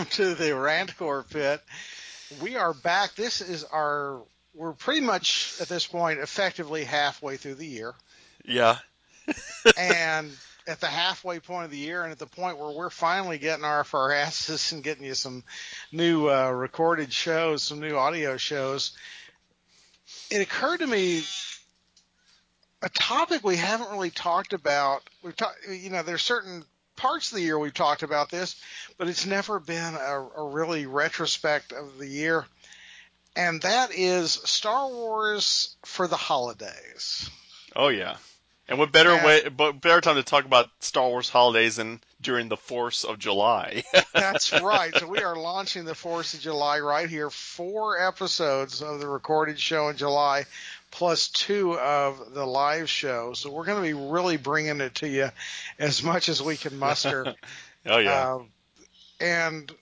welcome to the Rantcore Pit. We are back. We're pretty much at this point effectively halfway through the year. Yeah. And at the halfway point of the year and at the point where we're finally getting off our asses and getting you some new recorded shows, some new audio shows, it occurred to me a topic we haven't really talked about. There's certain parts of the year we've talked about this, but it's never been a really retrospect of the year. And that is Star Wars for the holidays. Oh yeah. And what better time to talk about Star Wars holidays than during the 4th of July? That's right. So we are launching the 4th of July right here. 4 episodes of the recorded show in July, plus 2 of the live show. So we're going to be really bringing it to you as much as we can muster. Oh yeah. And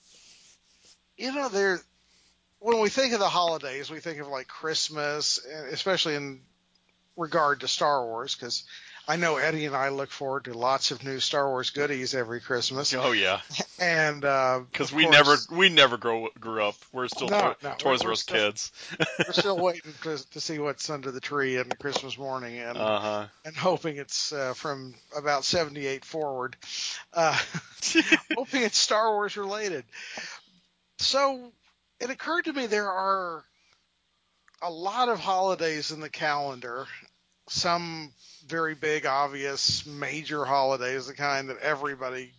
when we think of the holidays, we think of like Christmas, especially in regard to Star Wars, because I know Eddie and I look forward to lots of new Star Wars goodies every Christmas. Oh yeah. And because we never grew up. We're still Toys R Us kids. We're still waiting to see what's under the tree on Christmas morning, and hoping it's from about 78 forward. Hoping it's Star Wars related. So it occurred to me there are a lot of holidays in the calendar, some very big, obvious, major holidays, the kind that every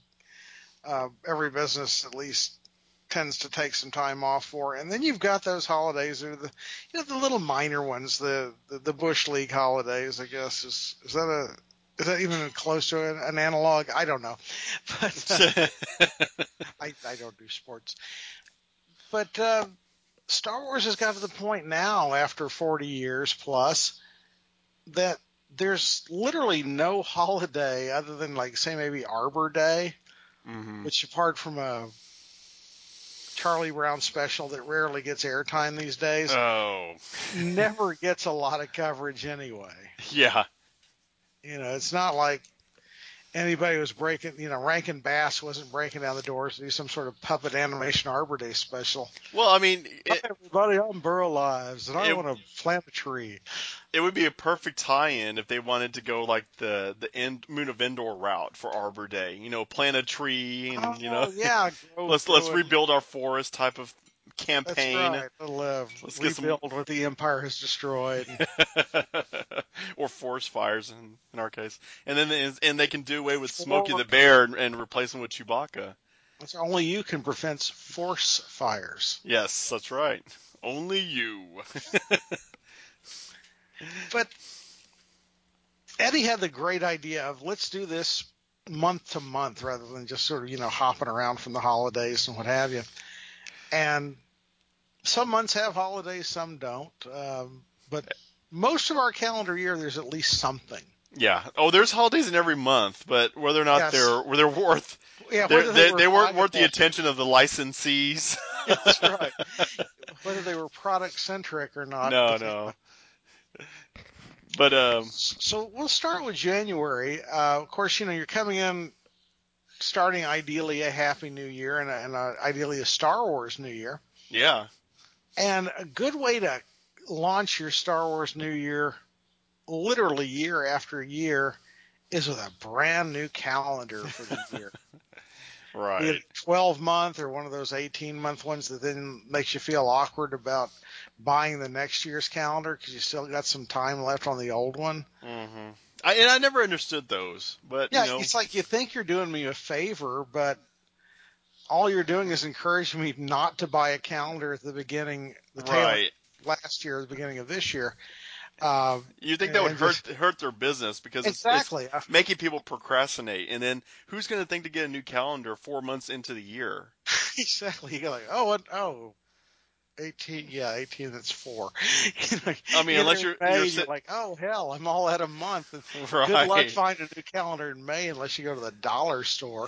business at least tends to take some time off for. And then you've got those holidays that are the little minor ones, the Bush League holidays, I guess. Is that even close to an analog? I don't know. But I don't do sports. But Star Wars has got to the point now, after 40 years plus, that there's literally no holiday other than, like, say, maybe Arbor Day, which, apart from a Charlie Brown special that rarely gets airtime these days, never gets a lot of coverage anyway. Yeah. It's not like anybody was Rankin Bass wasn't breaking down the doors to do some sort of puppet animation Arbor Day special. Well, I mean, hi everybody, I'm Burl Lives, and I want to plant a tree. It would be a perfect tie-in if they wanted to go like the Moon of Endor route for Arbor Day. Plant a tree and let's rebuild our forest type of campaign. That's right. Let's rebuild what the Empire has destroyed. Or forest fires in our case. And then they can do away with Smokey the Bear and replace him with Chewbacca. That's only you can prevent force fires. Yes, that's right. Only you. But Eddie had the great idea of, let's do this month to month rather than just sort of, hopping around from the holidays and what have you. And some months have holidays, some don't. But most of our calendar year, there's at least something. Yeah. Oh, there's holidays in every month, but whether or not they're worth, they weren't worth the attention of the licensees. That's right. Whether they were product centric or not. No. But so we'll start with January. Of course, you're coming in, starting ideally a Happy New Year and ideally a Star Wars New Year. Yeah. And a good way to launch your Star Wars New Year, literally year after year, is with a brand new calendar for the year. Right. Be it a 12-month or one of those 18-month ones that then makes you feel awkward about buying the next year's calendar because you still got some time left on the old one. Mm-hmm. I never understood those, but it's like you think you're doing me a favor, but all you're doing is encouraging me not to buy a calendar at the beginning, last year, or the beginning of this year. You think that would hurt their business because it's making people procrastinate, and then who's going to think to get a new calendar 4 months into the year? Exactly. You're like, 18, 18, that's 4. I mean, unless you're like, oh hell, I'm all out of month. Right. Good luck finding a new calendar in May unless you go to the dollar store.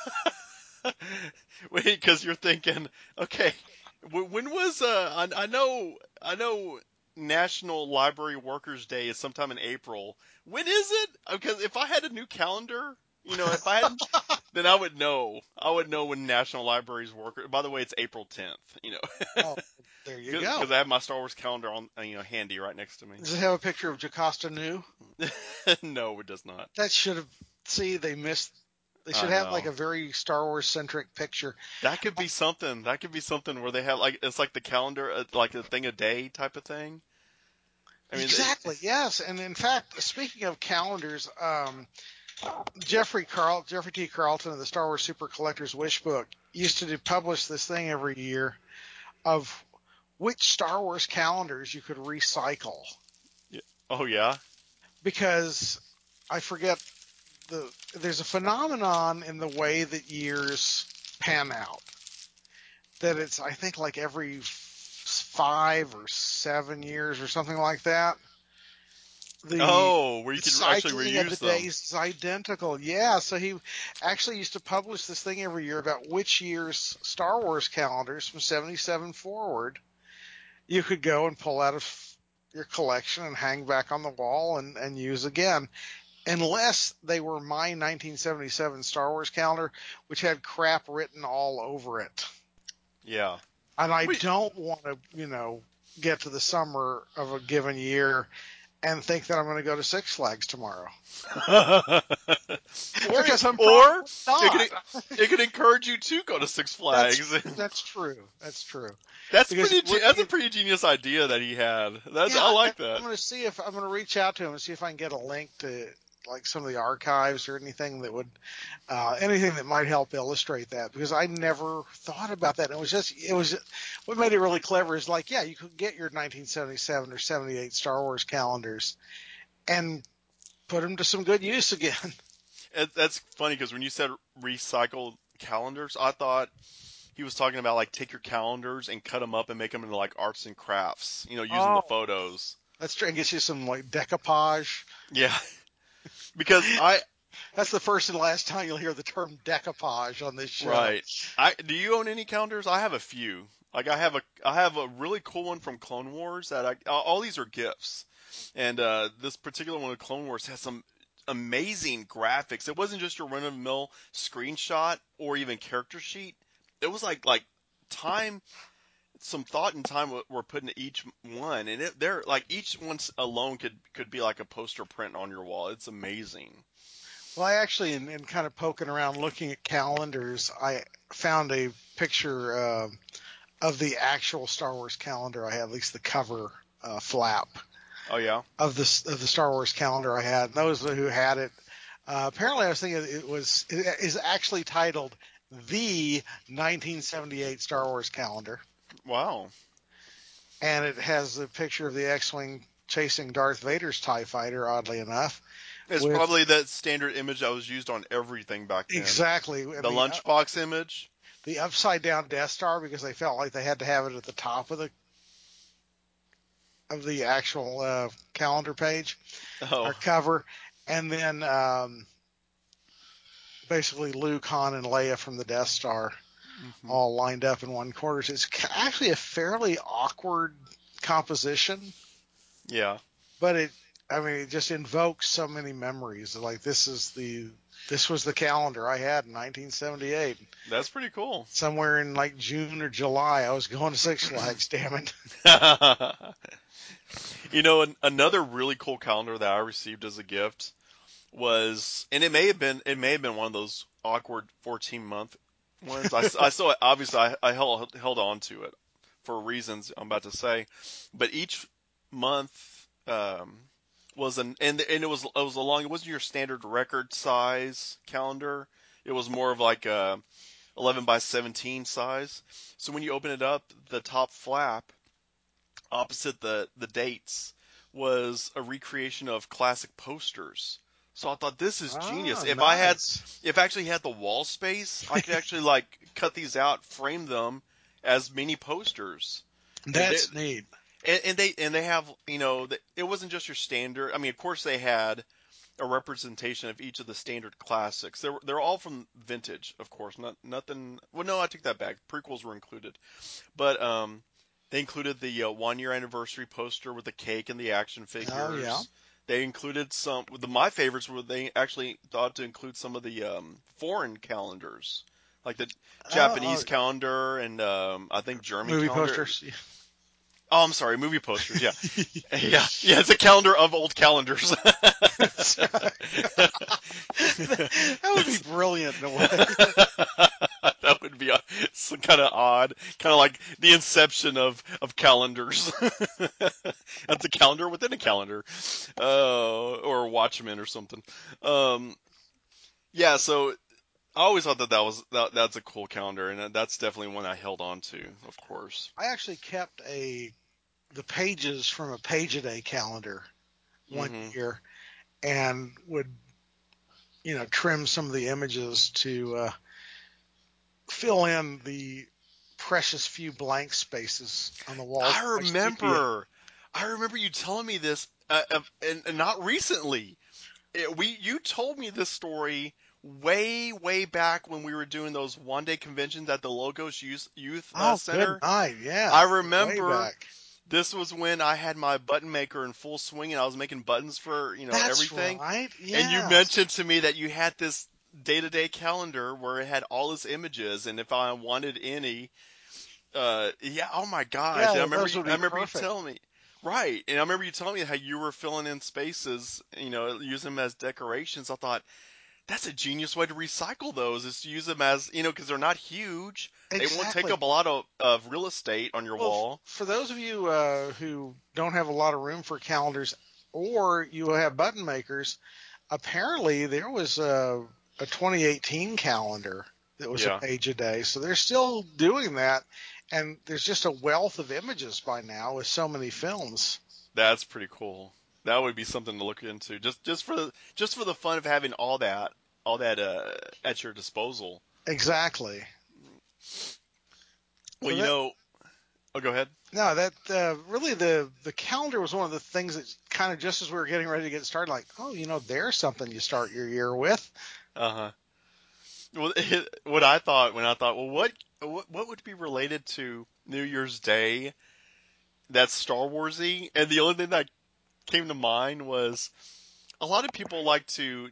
Wait, because you're thinking, okay, when was I know National Library Workers Day is sometime in April. When is it? Because if I had a new calendar You know, if I hadn't, then I would know. I would know when National Libraries work. By the way, it's April 10th. You know, Oh, there you go. Because I have my Star Wars calendar on, handy right next to me. Does it have a picture of Jocasta Nu? No, it does not. That should have. See, they missed. They should have like a very Star Wars centric picture. That could be something. That could be something where they have like it's like the calendar, like a thing a day type of thing. I mean, exactly. Yes, and in fact, speaking of calendars, Jeffrey T. Carlton of the Star Wars Super Collector's Wish Book used to publish this thing every year of which Star Wars calendars you could recycle. Yeah. Oh yeah. Because I forget there's a phenomenon in the way that years pan out. That it's, I think, like every 5 or 7 years or something like that. Where you can actually reuse of the them. days is identical. Yeah, so he actually used to publish this thing every year about which year's Star Wars calendars from 77 forward you could go and pull out of your collection and hang back on the wall and use again. Unless they were my 1977 Star Wars calendar, which had crap written all over it. Yeah. And I don't want to, get to the summer of a given year and think that I'm going to go to Six Flags tomorrow. Because I'm probably not. It could encourage you to go to Six Flags. That's true. That's true. That's a pretty genius idea that he had. I like that. I'm going to see if I'm going to reach out to him and see if I can get a link to like some of the archives or anything that would anything that might help illustrate that, because I never thought about that. It was what made it really clever is like, yeah, you could get your 1977 or 78 Star Wars calendars and put them to some good use again. That's funny because when you said recycled calendars, I thought he was talking about like take your calendars and cut them up and make them into like arts and crafts, using the photos. That's true. And get you some like decoupage. Yeah. Because that's the first and last time you'll hear the term decoupage on this show. Right. Do you own any calendars? I have a few. Like I have a really cool one from Clone Wars that all these are gifts. And this particular one of Clone Wars has some amazing graphics. It wasn't just your run of the mill screenshot or even character sheet. It was like time, some thought and time were put into each one, and they're like each one alone could be like a poster print on your wall. It's amazing. Well, I actually, in kind of poking around looking at calendars, I found a picture of the actual Star Wars calendar I had, at least the cover flap. Oh yeah. Of the Star Wars calendar I had. And those who had it, apparently I was thinking it is actually titled the 1978 Star Wars calendar. Wow. And it has a picture of the X-Wing chasing Darth Vader's TIE fighter, oddly enough. It's probably that standard image that was used on everything back then. Exactly. The lunchbox image. The upside down Death Star, because they felt like they had to have it at the top of the actual calendar page or cover. And then basically Luke, Han, and Leia from the Death Star all lined up in one corner. It's actually a fairly awkward composition. Yeah. But it just invokes so many memories. Like this was the calendar I had in 1978. That's pretty cool. Somewhere in like June or July, I was going to Six Flags. Damn it! Another really cool calendar that I received as a gift was, and it may have been one of those awkward 14-month ones. I saw it. Obviously, I held on to it for reasons I'm about to say, but each month was and it was along. It wasn't your standard record size calendar. It was more of like a 11 by 17 size. So when you open it up, the top flap opposite the dates was a recreation of classic posters. So I thought, this is genius. If nice. I actually had the wall space, I could actually like cut these out, frame them as mini posters. That's neat. And they have, it wasn't just your standard. I mean, of course they had a representation of each of the standard classics. They're all from vintage, of course. Nothing. Well, no, I take that back. Prequels were included, but they included the 1-year anniversary poster with the cake and the action figures. Oh, yeah. They included my favorites were they actually thought to include some of the foreign calendars, like the Japanese calendar and I think German movie calendar. Posters. Oh, I'm sorry, movie posters. Yeah, yeah. It's a calendar of old calendars. That would be brilliant in a way. That would be kind of odd, kind of like the inception of calendars. That's a calendar within a calendar, or a Watchmen or something. Yeah, so I always thought that's a cool calendar, and that's definitely one I held on to, of course. I actually kept the pages from a Page-A-Day calendar one year, and would trim some of the images to fill in the precious few blank spaces on the walls. I remember you telling me this, and not recently. You told me this story way back when we were doing those one-day conventions at the Logos Youth Center. Good night, yeah. I remember this was when I had my button maker in full swing and I was making buttons for everything. That's right. Yes. And you mentioned to me that you had this day-to-day calendar where it had all its images, and if I wanted any, oh my gosh! Yeah, I remember you telling me. Right, and I remember you telling me how you were filling in spaces, using them as decorations. I thought, that's a genius way to recycle those, is to use them as, because they're not huge. Exactly. They won't take up a lot of real estate on your wall. For those of you who don't have a lot of room for calendars, or you have button makers, apparently there was a 2018 calendar that was a Page-A-Day. So they're still doing that. And there's just a wealth of images by now with so many films. That's pretty cool. That would be something to look into, just for the fun of having all that at your disposal. Exactly. Well, oh, go ahead. No, that really the calendar was one of the things that kind of, just as we were getting ready to get started, like, there's something you start your year with. Well, what I thought well, what would be related to New Year's Day that's Star Warsy? And the only thing that came to mind was a lot of people like to,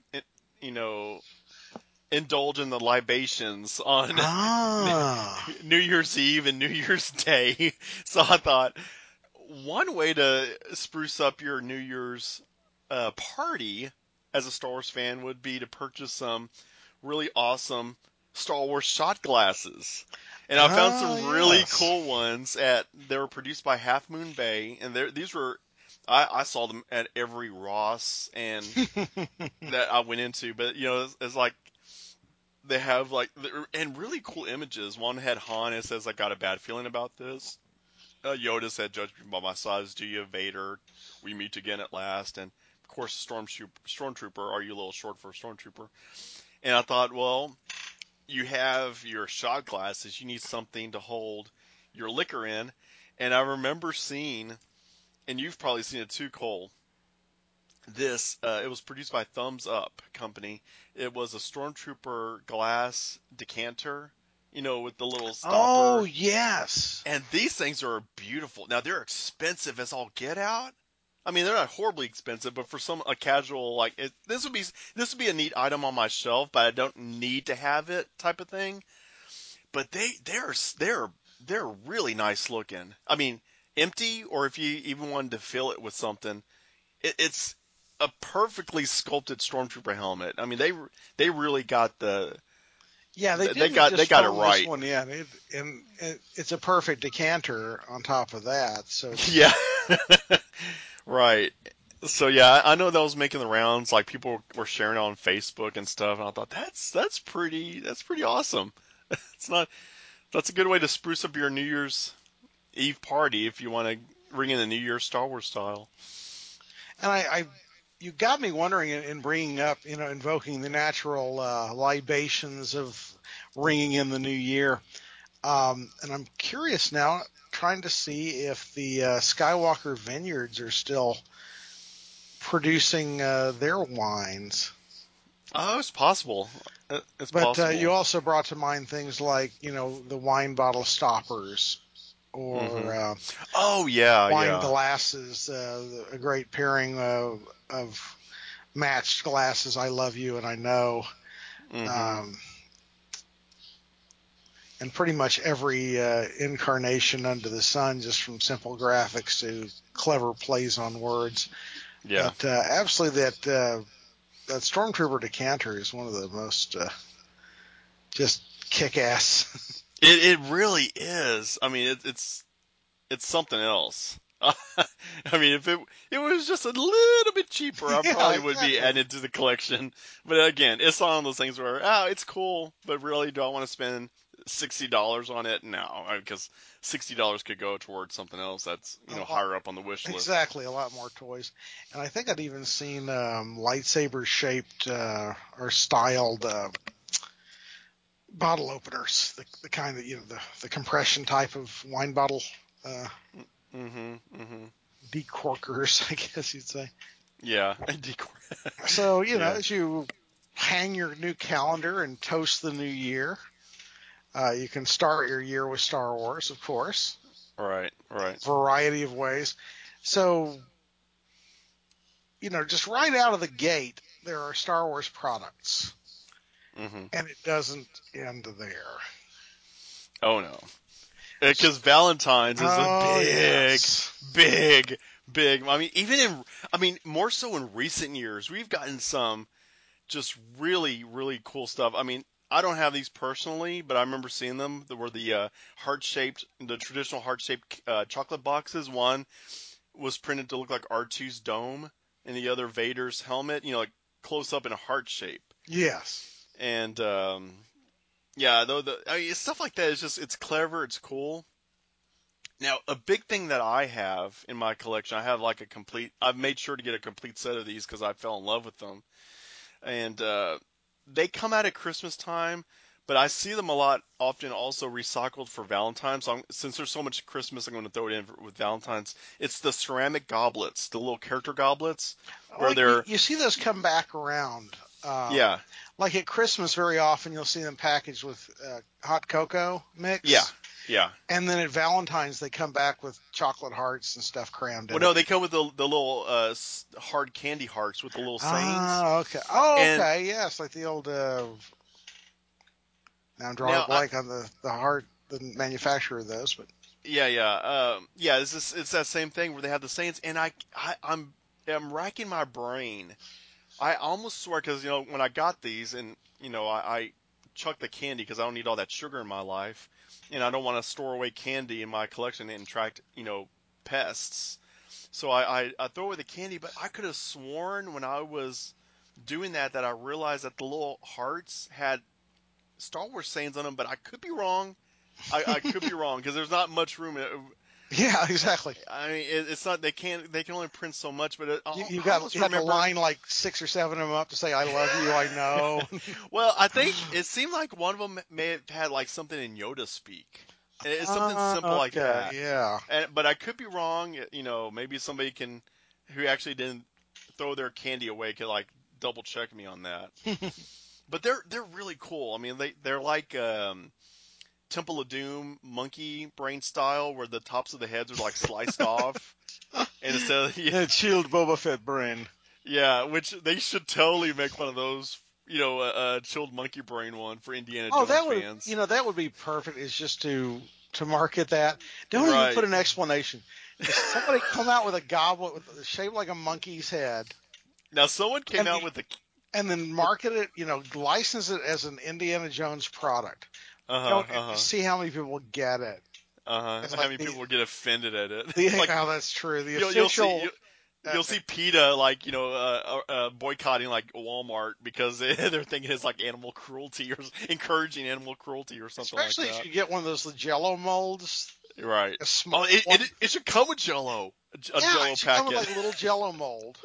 indulge in the libations on New Year's Eve and New Year's Day. So I thought one way to spruce up your New Year's party as a Star Wars fan would be to purchase some really awesome Star Wars shot glasses. And I found some really cool ones they were produced by Half Moon Bay, and these were, I saw them at every Ross and that I went into, but it's like they have and really cool images. One had Han, it says, "I got a bad feeling about this." Yoda said, "Judge me by my size, do you, Vader? We meet again at last." And of course, Stormtrooper, are you a little short for a Stormtrooper? And I thought, well, you have your shot glasses, you need something to hold your liquor in. And I remember seeing, and you've probably seen it too, Cole, it was produced by Thumbs Up Company. It was a Stormtrooper glass decanter, with the little stopper. Oh, yes. And these things are beautiful. Now, they're expensive as all get out. I mean, they're not horribly expensive, but for a casual, this would be a neat item on my shelf, but I don't need to have it type of thing. But they're really nice looking. I mean, empty, or if you even wanted to fill it with something, it's a perfectly sculpted Stormtrooper helmet. I mean, they really got the they got it right. This one in. And it's a perfect decanter on top of that. So yeah, right. So yeah, I know that was making the rounds. Like, people were sharing it on Facebook and stuff, and I thought that's pretty awesome. That's a good way to spruce up your New Year's Eve party if you want to ring in the New Year's Star Wars style. And you got me wondering, in bringing up, invoking the natural libations of ringing in the new year. And I'm curious now, trying to see if the Skywalker Vineyards are still producing their wines. Oh, it's possible. But you also brought to mind things like, the wine bottle stoppers or oh yeah, wine glasses, a great pairing of matched glasses. I love you and I know. And pretty much every incarnation under the sun, just from simple graphics to clever plays on words. Yeah. But absolutely, that Stormtrooper decanter is one of the most just kick-ass. It really is. I mean, it's something else. I mean, if it was just a little bit cheaper, I probably would be adding it to the collection. But again, it's one of those things where it's cool, but really, do I want to spend $60 on it? No, because $60 could go towards something else that's higher up on the wish list. Exactly, a lot more toys. And I think I'd even seen lightsaber shaped or styled bottle openers, the kind that the compression type of wine bottle decorkers, I guess you'd say. Yeah, so as you hang your new calendar and toast the new year, you can start your year with Star Wars, of course. Right. Variety of ways. So, just right out of the gate, there are Star Wars products. And it doesn't end there. Oh, no. Because Valentine's is a big. I mean, more so in recent years, we've gotten some just really, really cool stuff. I mean, I don't have these personally, but I remember seeing them. There were the the traditional heart-shaped chocolate boxes. One was printed to look like R2's dome, and the other Vader's helmet. Like close up in a heart shape. Yes. And yeah, though stuff like that is it's clever, it's cool. Now, a big thing that I have in my collection, I've made sure to get a complete set of these because I fell in love with them. And they come out at Christmas time, but I see them a lot often also recycled for Valentine's. So since there's so much Christmas, I'm going to throw it in with Valentine's. It's the ceramic goblets, the little character goblets. Where you see those come back around. Yeah. Like at Christmas, very often you'll see them packaged with hot cocoa mix. Yeah. And then at Valentine's, they come back with chocolate hearts and stuff crammed in. Well, no, they come with the little hard candy hearts with the little sayings. Oh, okay. Okay. Yes, like the old. Now I'm drawing a blank on the manufacturer of those, but. Yeah. It's that same thing where they have the sayings, and I'm racking my brain. I almost swear because when I got these, and I chuck the candy because I don't need all that sugar in my life, and I don't want to store away candy in my collection and attract pests. So I throw away the candy, but I could have sworn when I was doing that I realized that the little hearts had Star Wars sayings on them, but I could be wrong. I could be wrong because there's not much room. Yeah, exactly. I mean, it's not they can only print so much, but you have to line like 6 or 7 of them up to say "I love you," I know. Well, I think it seemed like one of them may have had like something in Yoda speak. It's something simple like that. Yeah. But I could be wrong. Maybe somebody who actually didn't throw their candy away could like double check me on that. But they're really cool. I mean, they're like Temple of Doom monkey brain style, where the tops of the heads are like sliced off, and instead of chilled Boba Fett brain. Yeah, which they should totally make one of those. A chilled monkey brain one for Indiana Jones fans. That would be perfect. Is just to market that. Don't even put an explanation. Just somebody come out with a goblet shaped like a monkey's head. Now someone came out with and then market it. License it as an Indiana Jones product. See how many people get it. How many people get offended at it? That's true. The official. You'll see PETA boycotting like Walmart because they're thinking it's like animal cruelty or encouraging animal cruelty or something like that. Especially if you get one of those Jello molds. Right. A small it should come with Jello. Jello packet. Come with like a little Jello mold.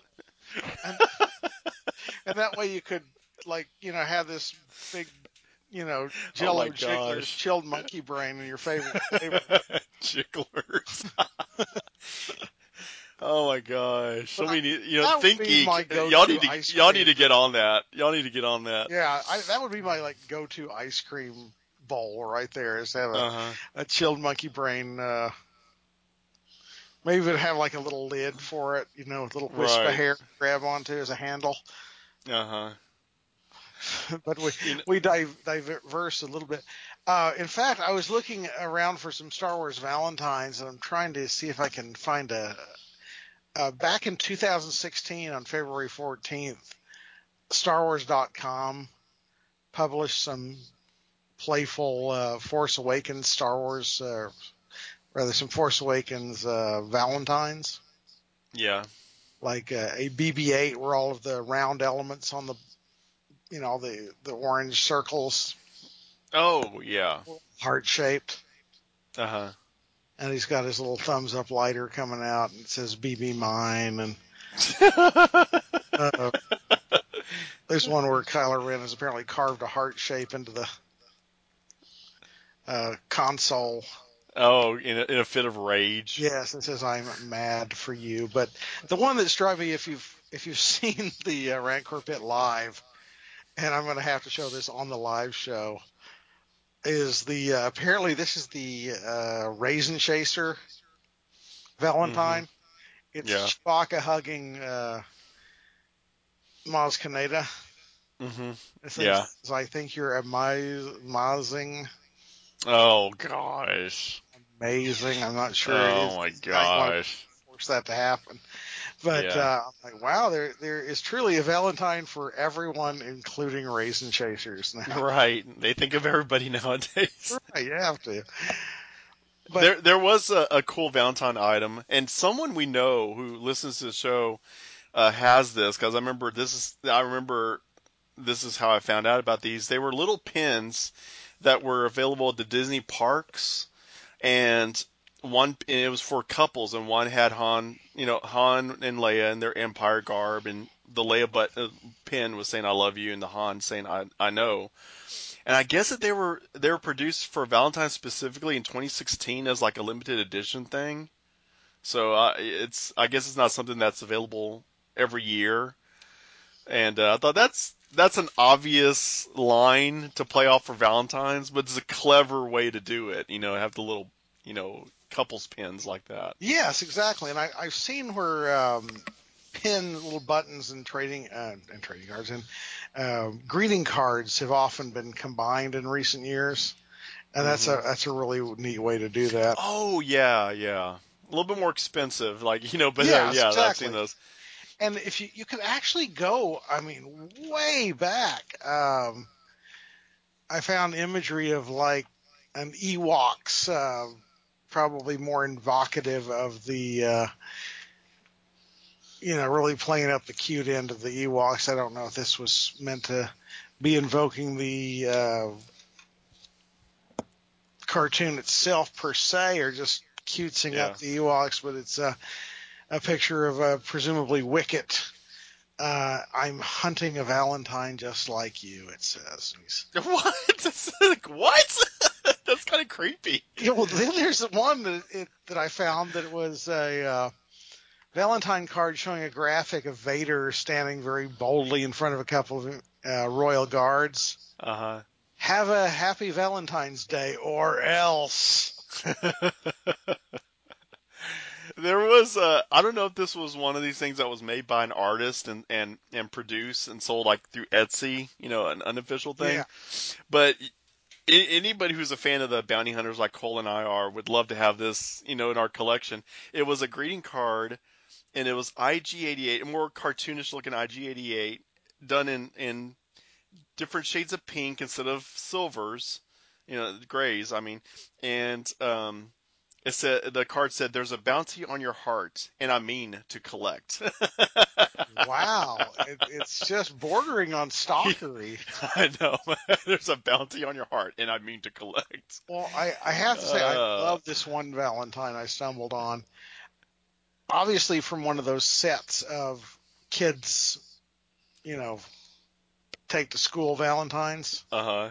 And that way you could have this big Jello Jigglers chilled monkey brain in your favorite Jigglers. Oh my gosh! So Thinky, y'all need to get on that. Y'all need to get on that. Yeah, that would be my go-to ice cream bowl right there. Is have a chilled monkey brain. Maybe it would have like a little lid for it, with a little wisp of hair to grab onto as a handle. But we diverse a little bit. In fact, I was looking around for some Star Wars Valentines, and I'm trying to see if I can find back in 2016 on February 14th, StarWars.com published some playful Force Awakens Star Wars, some Force Awakens Valentines. Yeah. Like a BB-8 where all of the round elements on the, the orange circles. Oh, yeah. Heart-shaped. And he's got his little thumbs up lighter coming out, and it says BB mine. And there's one where Kylo Ren has apparently carved a heart shape into the console. Oh, in a fit of rage. Yes, it says I'm mad for you. But the one that struck me, if you've seen the Rancor Pit live, and I'm going to have to show this on the live show, is the apparently this is the Raisin Chaser Valentine. It's Chewbacca hugging Maz Kanata. It says, I think you're amazing. Oh gosh. Amazing. I'm not sure. Oh my gosh. Force that to happen. But I'm like, wow, there is truly a Valentine for everyone, including Raisin Chasers now. Right. They think of everybody nowadays. Right, you have to. But there was a cool Valentine item, and someone we know who listens to the show has this, because I remember this is how I found out about these. They were little pins that were available at the Disney parks, and it was for couples, and one had Han and Leia in their Empire garb, and the Leia pin was saying "I love you," and the Han saying "I know." And I guess that they were produced for Valentine's specifically in 2016 as like a limited edition thing. So I guess it's not something that's available every year. And I thought that's an obvious line to play off for Valentine's, but it's a clever way to do it. Have the little couples pins like that. Yes, exactly. And I've seen where pin little buttons and trading cards and greeting cards have often been combined in recent years, and that's a really neat way to do that. Oh yeah, a little bit more expensive, but yes, exactly. I've seen those. And if you could actually go, way back, I found imagery of like an Ewoks, probably more evocative of the really playing up the cute end of the Ewoks. I don't know if this was meant to be invoking the cartoon itself per se, or just cutesing up the Ewoks, but it's a picture of presumably Wicket. I'm hunting a Valentine just like you, it says. What? What? That's kind of creepy. Yeah, well, then there's one that I found that was a Valentine card showing a graphic of Vader standing very boldly in front of a couple of royal guards. Have a happy Valentine's Day, or else. There was I don't know if this was one of these things that was made by an artist and produced and sold like through Etsy, an unofficial thing. Yeah. But anybody who's a fan of the bounty hunters like Cole and I are would love to have this, in our collection. It was a greeting card, and it was IG-88, a more cartoonish looking IG-88, done in different shades of pink instead of silvers, grays. And it said, the card said, "There's a bounty on your heart, and I mean to collect." Wow, it's just bordering on stalkery. I know. There's a bounty on your heart, and I mean to collect. Well, I have to say, I love this one Valentine I stumbled on. Obviously, from one of those sets of kids, take to school Valentines.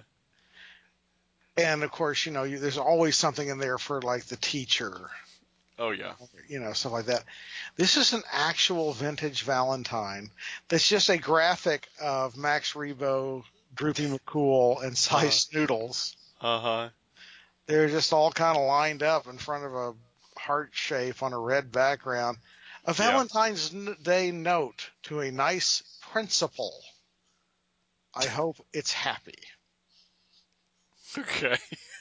And of course, there's always something in there for like the teacher. Oh yeah. Stuff like that. This is an actual vintage Valentine. That's just a graphic of Max Rebo, Droopy McCool, and Cy Snoodles. Uh-huh. They're just all kind of lined up in front of a heart shape on a red background. A Yeah. Valentine's Day note to a nice principal. I hope it's happy. Okay.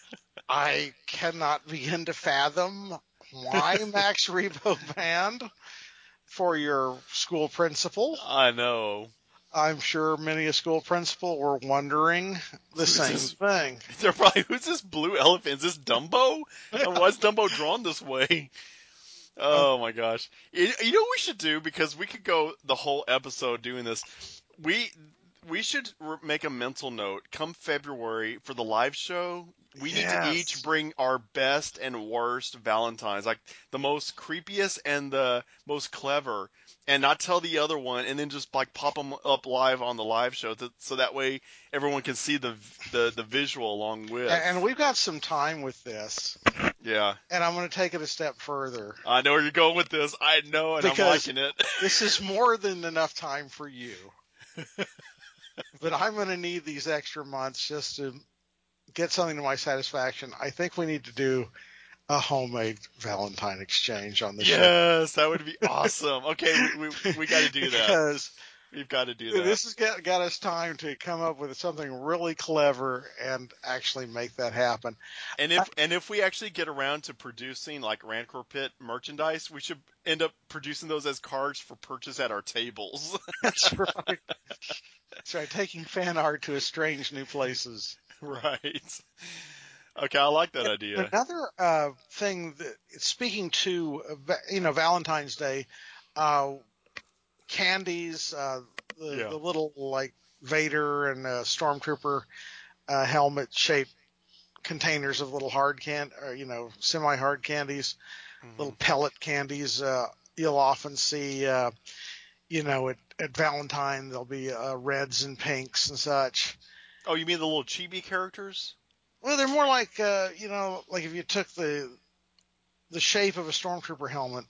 I cannot begin to fathom why Max Rebo Band for your school principal. I know. I'm sure many a school principal were wondering the Who's same this? thing. They're probably, who's this blue elephant? Is this Dumbo? And why is Dumbo drawn this way? Oh my gosh. You know what we should do? Because we could go the whole episode doing this. We we should make a mental note. Come February for the live show, we need to each Yes. bring our best and worst Valentines, like the most creepiest and the most clever, and not tell the other one, and then just like pop them up live on the live show, so that way everyone can see the visual along And with. we've got some time with this. Yeah, And I'm going to take it a step further I know where you're going with this. I know, and I'm because liking it. this is more than enough time for you. But I'm going to need these extra months just to get something to my satisfaction. I think we need to do a homemade Valentine exchange on the show. Yes, that would be awesome. Okay, we got to do that. Because We've got to do that. this has got us time to come up with something really clever and actually make that happen. And if we actually get around to producing like Rancor Pit merchandise, we should end up producing those as cards for purchase at our tables. That's right. That's right. Taking fan art to strange new places. Right. Okay, I like that idea. Another thing that, speaking to Valentine's Day, uh, candies, Yeah. the little like Vader and Stormtrooper helmet shaped containers of little semi hard candies, little Hmm. pellet candies. You'll often see, at Valentine there'll be reds and pinks and such. Oh, you mean the little chibi characters? Well, they're more like like if you took the shape of a Stormtrooper helmet.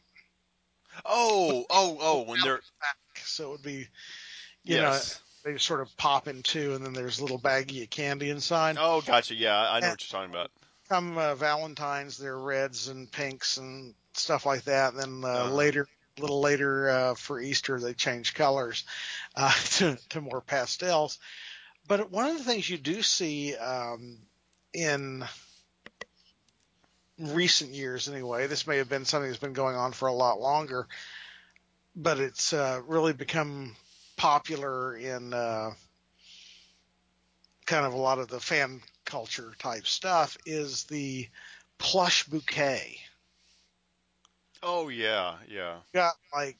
Oh, when Down they're its back, so it would be, you know, yes. they sort of pop in two, and then there's a little baggie of candy inside. Oh, gotcha. Yeah, I know And what you're talking about. come Valentine's, they're reds and pinks and stuff like that. And then Uh-huh. a little later for Easter, they change colors to more pastels. But one of the things you do see in recent years, anyway, this may have been something that's been going on for a lot longer, but it's really become popular in kind of a lot of the fan culture type stuff is the plush bouquet. Oh yeah, yeah. Got like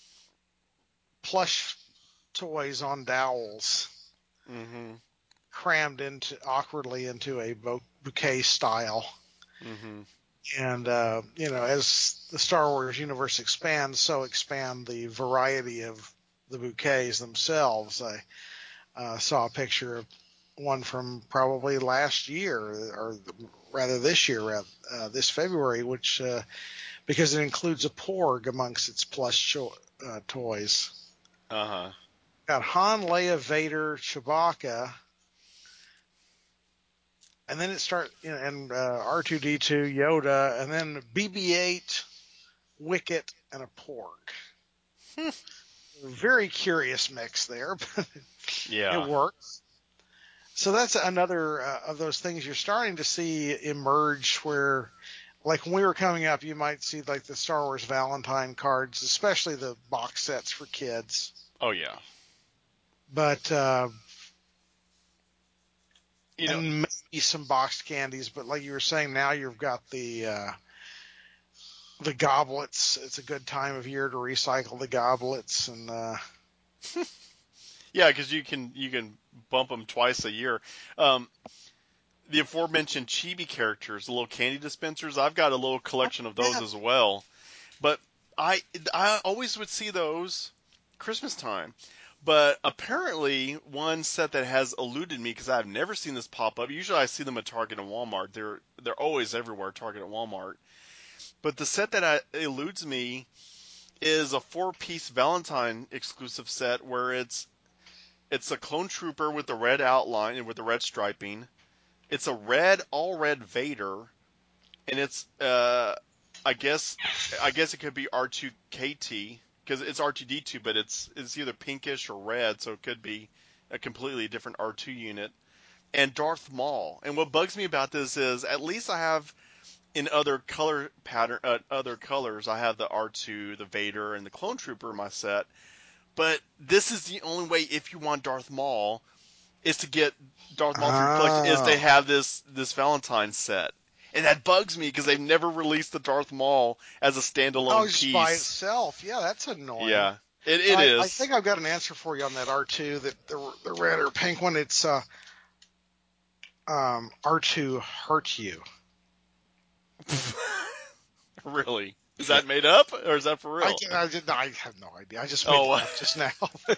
plush toys on dowels Mhm. crammed into awkwardly into a bouquet style. Mhm. And as the Star Wars universe expands, so expand the variety of the bouquets themselves. I saw a picture of one from probably last year, or rather this year, this February, which because it includes a Porg amongst its plush toys. Uh-huh. Got Han, Leia, Vader, Chewbacca, and then it starts, and R2D2, Yoda, and then BB-8, Wicket, and a Porg. Very curious mix there, but it Yeah. works. So that's another of those things you're starting to see emerge where, like when we were coming up, you might see like the Star Wars Valentine cards, especially the box sets for kids. Oh yeah. But You know, and maybe some boxed candies. But like you were saying, now you've got the goblets. It's a good time of year to recycle the goblets, and yeah, because you can bump them twice a year. Um, the aforementioned chibi characters, the little candy dispensers. I've got a little collection of those yeah, as well. But I always would see those Christmas time. But apparently, one set that has eluded me because I've never seen this pop up. Usually, I see them at Target and Walmart. They're always everywhere, Target and Walmart. But the set that eludes me is a 4-piece Valentine exclusive set where it's a clone trooper with the red outline and with the red striping. It's a all red Vader, and it's I guess it could be R2KT because it's R2D2, but it's either pinkish or red, so it could be a completely different R2 unit. And Darth Maul. And what bugs me about this is at least I have in other other colors, I have the R2, the Vader, and the Clone Trooper in my set. But this is the only way if you want Darth Maul is to get Darth Maul 3 Collect is to Oh. have this Valentine set. And that bugs me because they've never released the Darth Maul as a Oh, standalone just by piece. itself. Yeah, that's annoying. Yeah, it I is. think I've got an answer for you on that R2, that the red or pink one. It's R2 Hurt You. Really? Is that made up or is that for real? I have no idea. I just made Oh, that up just now.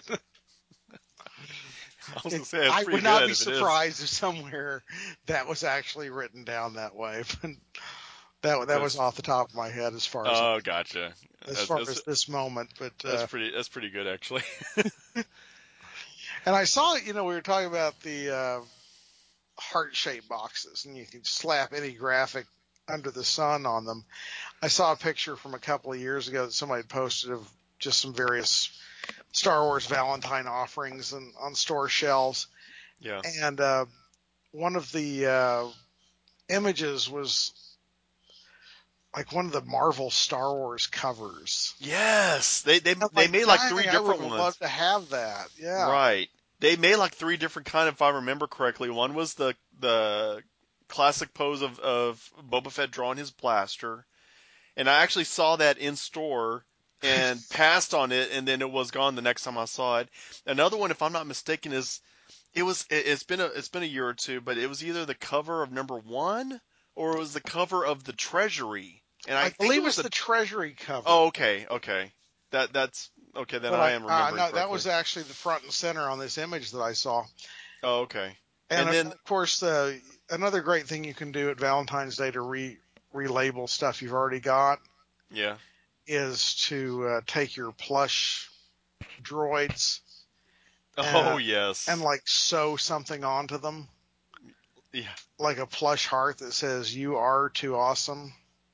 I was gonna say it's I pretty would not good be if it is. surprised if somewhere that was actually written down that way. But that was off the top of my head as far Gotcha. as this moment. But That's pretty good actually. and I saw, we were talking about the heart-shaped boxes, and you can slap any graphic under the sun on them. I saw a picture from a couple of years ago that somebody posted of just some various Star Wars Valentine offerings on store shelves. Yeah. And one of the images was like one of the Marvel Star Wars covers. Yes, they Like, made like three I would different love ones. to have that. Yeah. Right. They made like three different kind, if I remember correctly. One was the classic pose of Boba Fett drawing his blaster, and I actually saw that in store and passed on it, and then it was gone the next time I saw it. Another one, if I'm not mistaken, is it's been a year or two, but it was either the cover of #1 or it was the cover of the Treasury, and I I think it believe was it's the. the Treasury cover. Oh, okay. That's okay. Then But I am remembering no, that correctly. was actually the front and center on this image that I saw. Oh, okay. And And then of course, another great thing you can do at Valentine's Day to relabel stuff you've already got yeah. is to take your plush droids Oh, and yes. like sew something onto them, Yeah. like a plush heart that says "You are too awesome."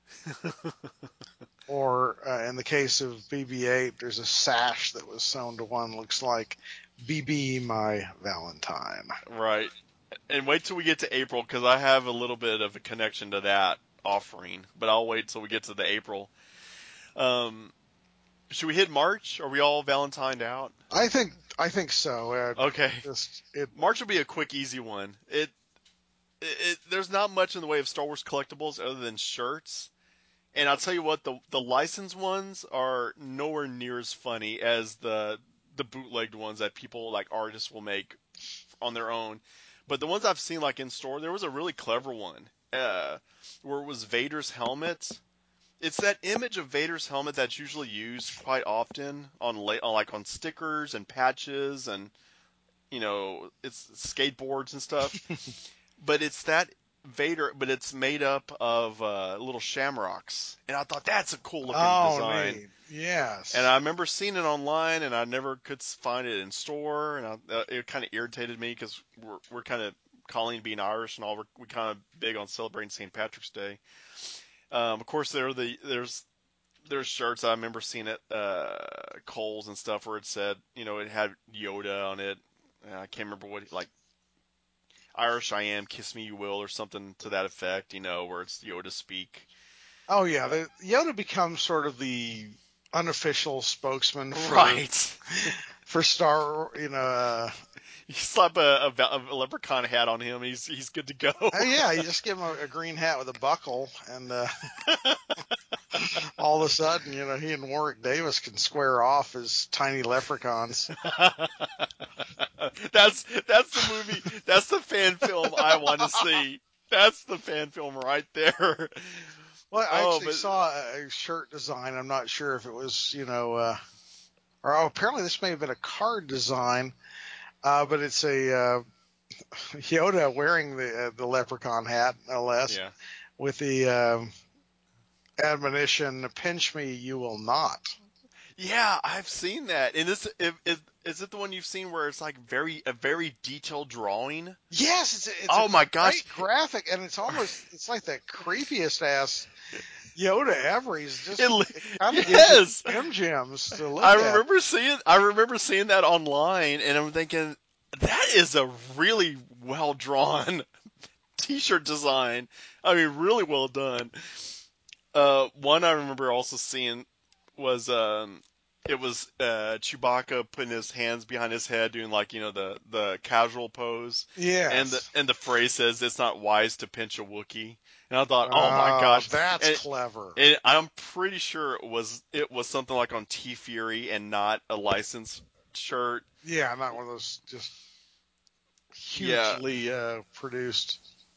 Or in the case of BB-8, there's a sash that was sewn to one. Looks like "BB my Valentine." Right. And wait till we get to April because I have a little bit of a connection to that offering, but I'll wait till we get to the April. Um, should we hit March? Are we all Valentined out? I think so. Okay. Just it. March will be a quick, easy one. There's not much in the way of Star Wars collectibles other than shirts. And I'll tell you what, the licensed ones are nowhere near as funny as the bootlegged ones that people like artists will make on their own. But the ones I've seen like in store, there was a really clever one where it was Vader's helmet. It's that image of Vader's helmet that's usually used quite often on stickers and patches and it's skateboards and stuff. But it's that Vader, but it's made up of little shamrocks, and I thought that's a cool looking Oh, design. neat. And Yes. I remember seeing it online, and I never could find it in store, and it kind of irritated me because we're kind of Colleen being Irish and all, we're kind of big on celebrating St. Patrick's Day. Of course, there's shirts I remember seeing at Kohl's and stuff where it said it had Yoda on it. I can't remember what like Irish I am, kiss me you will, or something to that effect, where it's Yoda speak. Oh yeah. Yoda becomes sort of the unofficial spokesman Right. for Star. You slap a leprechaun hat on him, he's good to go. Yeah, you just give him a green hat with a buckle, and all of a sudden, he and Warwick Davis can square off as tiny leprechauns. That's the movie. That's the fan film I want to see. That's the fan film right there. Well, I Oh, actually but saw a shirt design. I'm not sure if it was, or apparently this may have been a card design, but it's a Yoda wearing the leprechaun hat, no less, yeah. with the admonition, "Pinch me, you will not." Yeah, I've seen that. And is it the one you've seen where it's like a very detailed drawing? Yes, it's a Oh my gosh. great graphic, and it's like the creepiest ass Yoda ever. It kind of gives you Yes. gems to look at. I remember seeing that online, and I'm thinking that is a really well drawn T-shirt design. I mean, really well done. One I remember also seeing was it was Chewbacca putting his hands behind his head, doing like the casual pose, Yes. and the phrase says it's not wise to pinch a Wookiee, and I thought, oh my Oh, gosh, that's and, clever. and I'm pretty sure it was something like on T Fury and not a licensed shirt. Yeah, not one of those just Yeah. hugely produced.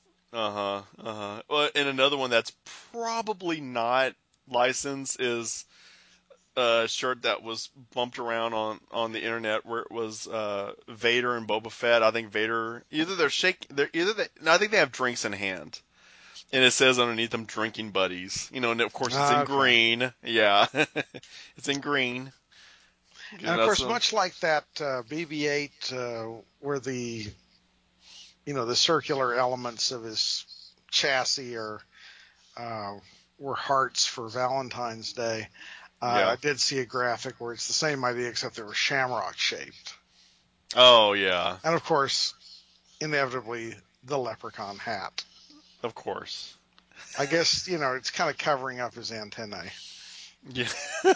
Well, and another one that's probably not licensed is shirt that was bumped around on the internet where it was Vader and Boba Fett. I think Vader no, I think they have drinks in hand, and it says underneath them "drinking buddies." And of course it's in Okay. green. Yeah, it's in green. And of That's course, much like that BB-8, where the circular elements of his chassis uh, were hearts for Valentine's Day. I yeah. did see a graphic where it's the same idea except they were shamrock shaped. Oh yeah, And of course, inevitably, the leprechaun hat. of course. I guess, it's kind of covering up his antennae. Yeah.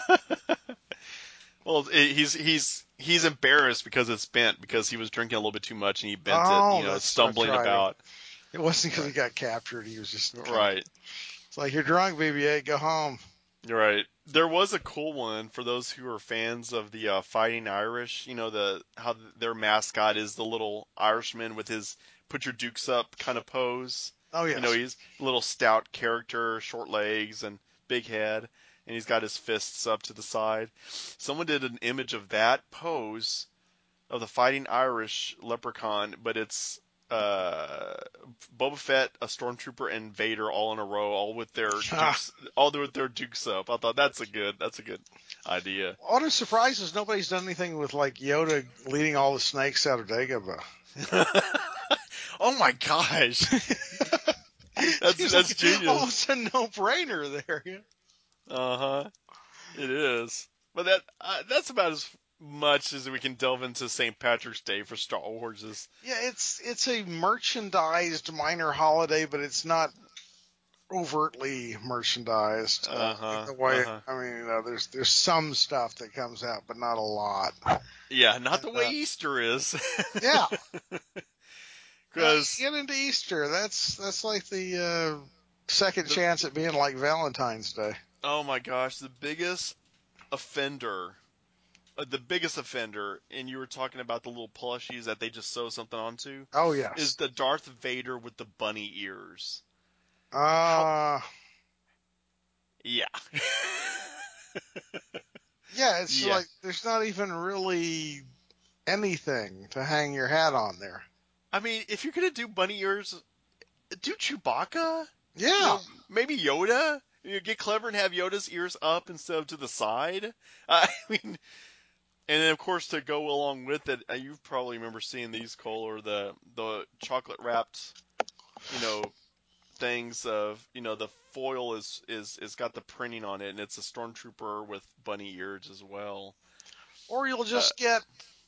Well, he's embarrassed because it's bent because he was drinking a little bit too much and he bent it, Oh, that's stumbling right. about. It wasn't because he Right. got captured. He was just kind of, Right. it's like, you're drunk, BB-8, go home. Right. There was a cool one for those who are fans of the Fighting Irish. How their mascot is the little Irishman with his put your dukes up kind of pose. Oh, yes. He's a little stout character, short legs and big head, and he's got his fists up to the side. Someone did an image of that pose of the Fighting Irish leprechaun, but it's uh, Boba Fett, a stormtrooper, and Vader all in a row, all with their dukes up. I thought that's a good idea. What a surprise is nobody's done anything with, like, Yoda leading all the snakes out of Dagobah. Oh my gosh, Seems that's like genius. almost a no-brainer there. Uh huh. It is, but that's about as much as we can delve into St. Patrick's Day for Star Wars. Is Yeah, it's a merchandised minor holiday, but it's not overtly merchandised in the way. uh-huh. I mean, there's some stuff that comes out, but not a lot. Yeah, not And, the way Easter is. yeah, Because you get into Easter. That's like the second the chance at being like Valentine's Day. oh my gosh, offender, the biggest offender, and you were talking about the little plushies that they just sew something onto, Oh is yes. the Darth Vader with the bunny ears. How? Uh Yeah. yeah. It's Yeah. like there's not even really anything to hang your hat on there. I mean, if you're gonna do bunny ears, do Chewbacca. Yeah. Maybe Yoda. Get clever and have Yoda's ears up instead of to the side. I mean, and then of course to go along with it, you probably remember seeing these, Cole, or the chocolate wrapped, you know, things of the foil is got the printing on it, and it's a stormtrooper with bunny ears as well. Or you'll Uh just get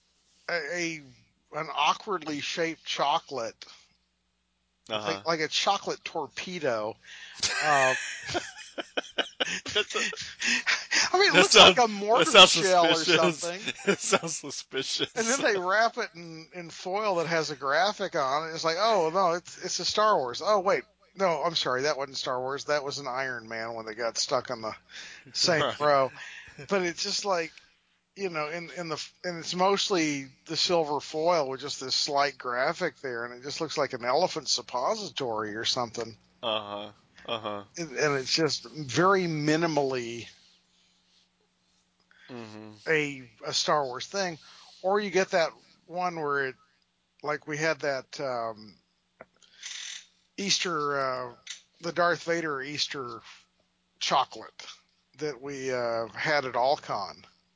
an awkwardly shaped chocolate, huh. like a chocolate torpedo. Uh, That's I mean, it that looks like sounds a that mortar sounds shell or suspicious. something. It sounds And suspicious. then they wrap it in foil that has a graphic on it. It's like, oh no, it's a Star Wars. Oh wait, no, I'm sorry, that wasn't Star Wars. That was an Iron Man when they got stuck on the same Right. row. But it's just like, and it's mostly the silver foil with just this slight graphic there, and it just looks like an elephant suppository or something. Uh huh. Uh huh. And it's just very minimally Mhm. a Star Wars thing. Or you get that one where like we had that Easter, the Darth Vader Easter chocolate that we had at Alcon.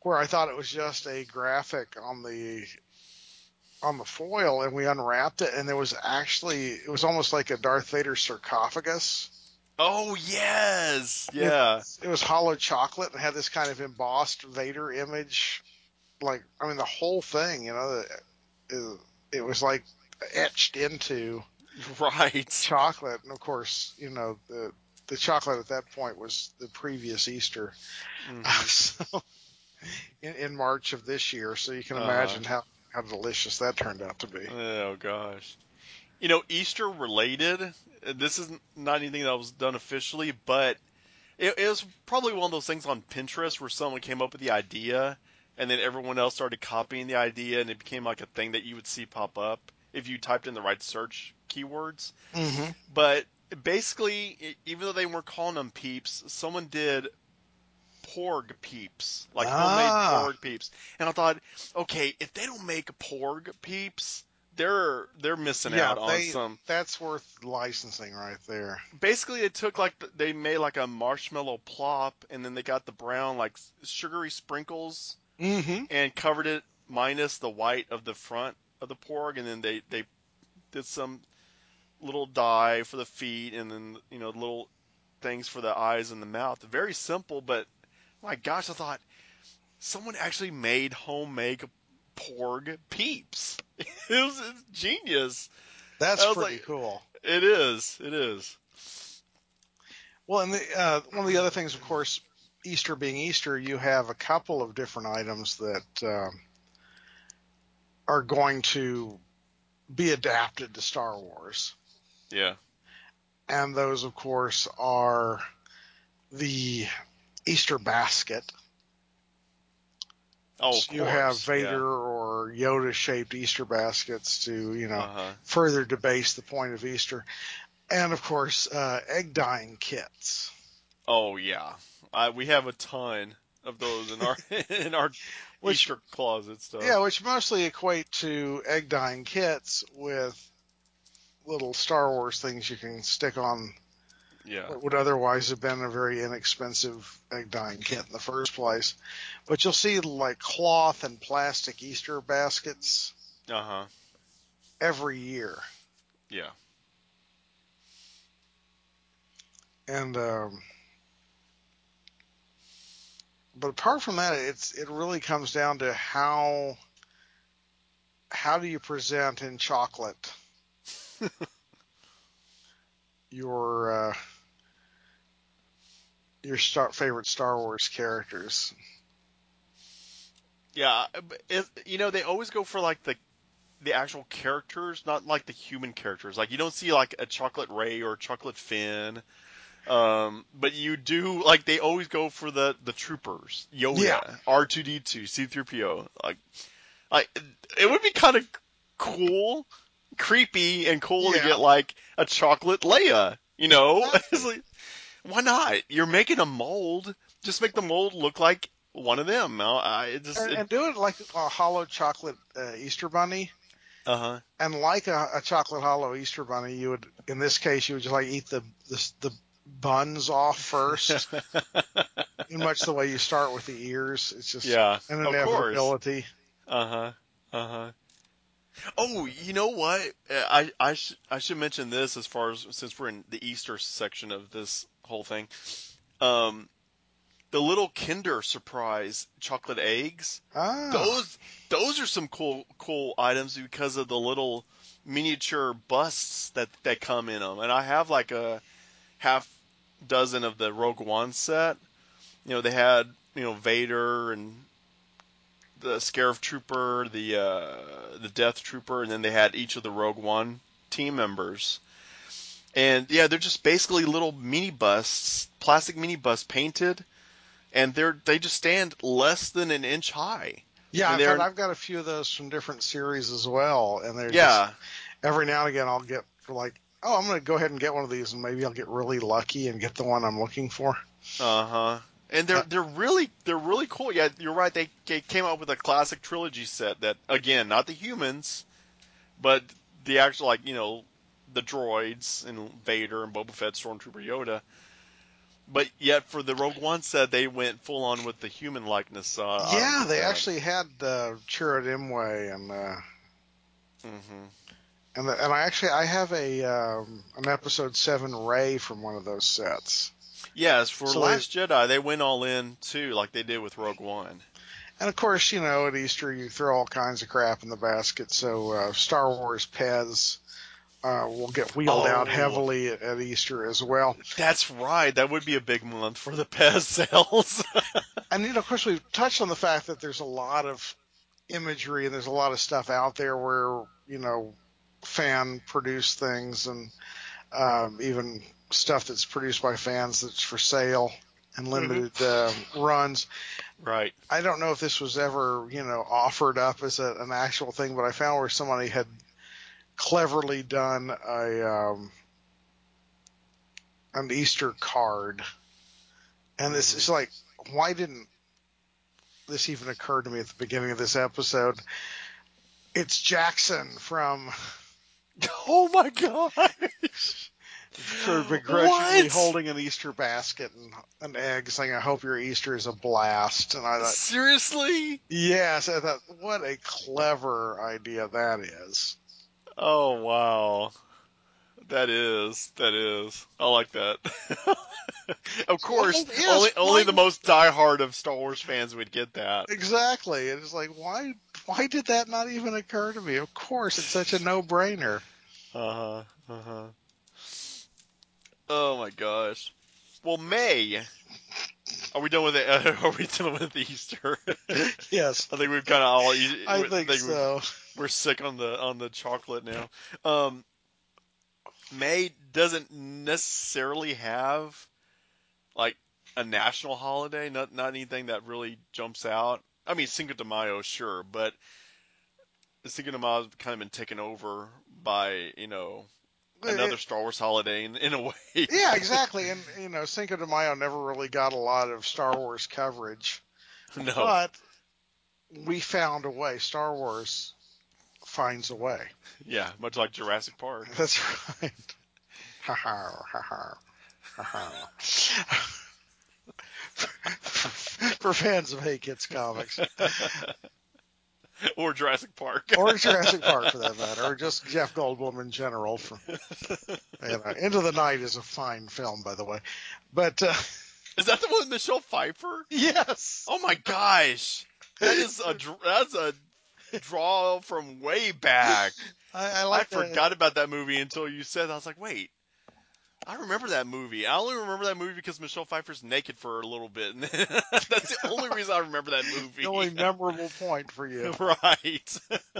where I thought it was just a graphic on the foil, and we unwrapped it, and it was almost like a Darth Vader sarcophagus. Oh yes, yeah. It was hollow chocolate and had this kind of embossed Vader image. Like, I mean, the whole thing, it was like etched into right chocolate, and of course, the chocolate at that point was the previous Easter, so in March of this year. So you can imagine how delicious that turned out to be. Oh gosh. Easter related. This is not anything that was done officially, but it was probably one of those things on Pinterest where someone came up with the idea, and then everyone else started copying the idea, and it became like a thing that you would see pop up if you typed in the right search keywords. Mm-hmm. But basically, even though they weren't calling them peeps, someone did Porg peeps, like homemade Porg peeps. And I thought, okay, if they don't make Porg peeps, they're missing out on some. That's worth licensing right there. Basically, it took they made like a marshmallow plop, and then they got the brown like sugary sprinkles, and covered it minus the white of the front of the Porg, and then they did some little dye for the feet, and then little things for the eyes and the mouth. Very simple, but my gosh, I thought someone actually made homemade Porg peeps. It's genius. That's pretty cool. It is. It is. Well, and one of the other things, of course, Easter being Easter, you have a couple of different items that are going to be adapted to Star Wars. Yeah. And those, of course, are the Easter basket. Oh, so you have Vader or Yoda-shaped Easter baskets to, further debase the point of Easter. And, of course, egg dyeing kits. Oh, yeah. We have a ton of those in our Easter closet stuff. Yeah, which mostly equate to egg dyeing kits with little Star Wars things you can stick on what would otherwise have been a very inexpensive egg dyeing kit in the first place. But you'll see like cloth and plastic Easter baskets every year. Yeah. And but apart from that, it really comes down to how do you present in chocolate your favorite Star Wars characters. Yeah, they always go for like the actual characters, not like the human characters. Like you don't see like a chocolate Rey or a chocolate Finn. But you do like they always go for the troopers, Yoda, R2D2, C3PO. Like it would be kind of cool, creepy, and cool to get like a chocolate Leia. It's like, why not? You're making a mold. Just make the mold look like one of them. And do it like a hollow chocolate Easter bunny. And like a chocolate hollow Easter bunny, you would, in this case, you would just like eat the buns off first, in much the way you start with the ears. It's just an inevitability. Oh, you know what? I should mention this as far as since we're in the Easter section of this whole thing. The little Kinder Surprise chocolate eggs. Those are some cool items because of the little miniature busts that come in them. And I have like a half dozen of the Rogue One set. They had Vader and the Scarif Trooper, the Death Trooper, and then they had each of the Rogue One team members. And yeah, they're just basically little mini busts, plastic mini busts painted, and they just stand less than an inch high. Yeah, I've got a few of those from different series as well, and they're just every now and again I'll get like, oh, I'm going to go ahead and get one of these, and maybe I'll get really lucky and get the one I'm looking for. And they're really cool. Yeah, you're right. They came out with a classic trilogy set that, again, not the humans, but the actual the droids and Vader and Boba Fett, Stormtrooper, Yoda. But yet, for the Rogue One set, they went full on with the human likeness. I don't Yeah, get they that. actually had Chirrut Imwe and Mm-hmm. and I have an episode 7 Rey from one of those sets. Yes, for So Last Jedi, they went all in too, like they did with Rogue One. And of course, at Easter you throw all kinds of crap in the basket. So Star Wars Pez will get wheeled out heavily at Easter as well. That's right. That would be a big month for the Pez sales. And of course, we've touched on the fact that there's a lot of imagery and there's a lot of stuff out there where fan produced things and even stuff that's produced by fans that's for sale and limited runs. Right. I don't know if this was ever offered up as an actual thing, but I found where somebody had cleverly done an Easter card, and this is like, why didn't this even occur to me at the beginning of this episode? It's Jackson from Oh my gosh! sort of begrudgingly holding an Easter basket and an egg, saying, "I hope your Easter is a blast." And I thought, seriously? yes, I thought, what a clever idea that is. Oh wow. That is. I like that. Of course, Well, yes, only the most diehard of Star Wars fans would get that. Exactly. And it's like, why did that not even occur to me? Of course, it's such a no-brainer. Oh my gosh. Well, May. Are we done with it? Are we done with Easter? Yes. I think we've kind of all. I think so. We're sick on the chocolate now. May doesn't necessarily have like a national holiday. Not anything that really jumps out. I mean, Cinco de Mayo, sure, but Cinco de Mayo has kind of been taken over by another Star Wars holiday in a way. Yeah, exactly. And Cinco de Mayo never really got a lot of Star Wars coverage, No. but we found a way. Star Wars finds a way. Yeah, much like Jurassic Park. That's right. Ha ha ha ha ha. For fans of Hey Kids comics. Or Jurassic Park. Or Jurassic Park, for that matter. Or just Jeff Goldblum in general. Into the Night is a fine film, by the way. But is that the one with Michelle Pfeiffer? Yes. Oh my gosh, that's a draw from way back. I forgot about that movie until you said that. I was like, wait, I remember that movie. I only remember that movie because Michelle Pfeiffer's naked for a little bit. That's the only reason I remember that movie. The only memorable point for you. Right.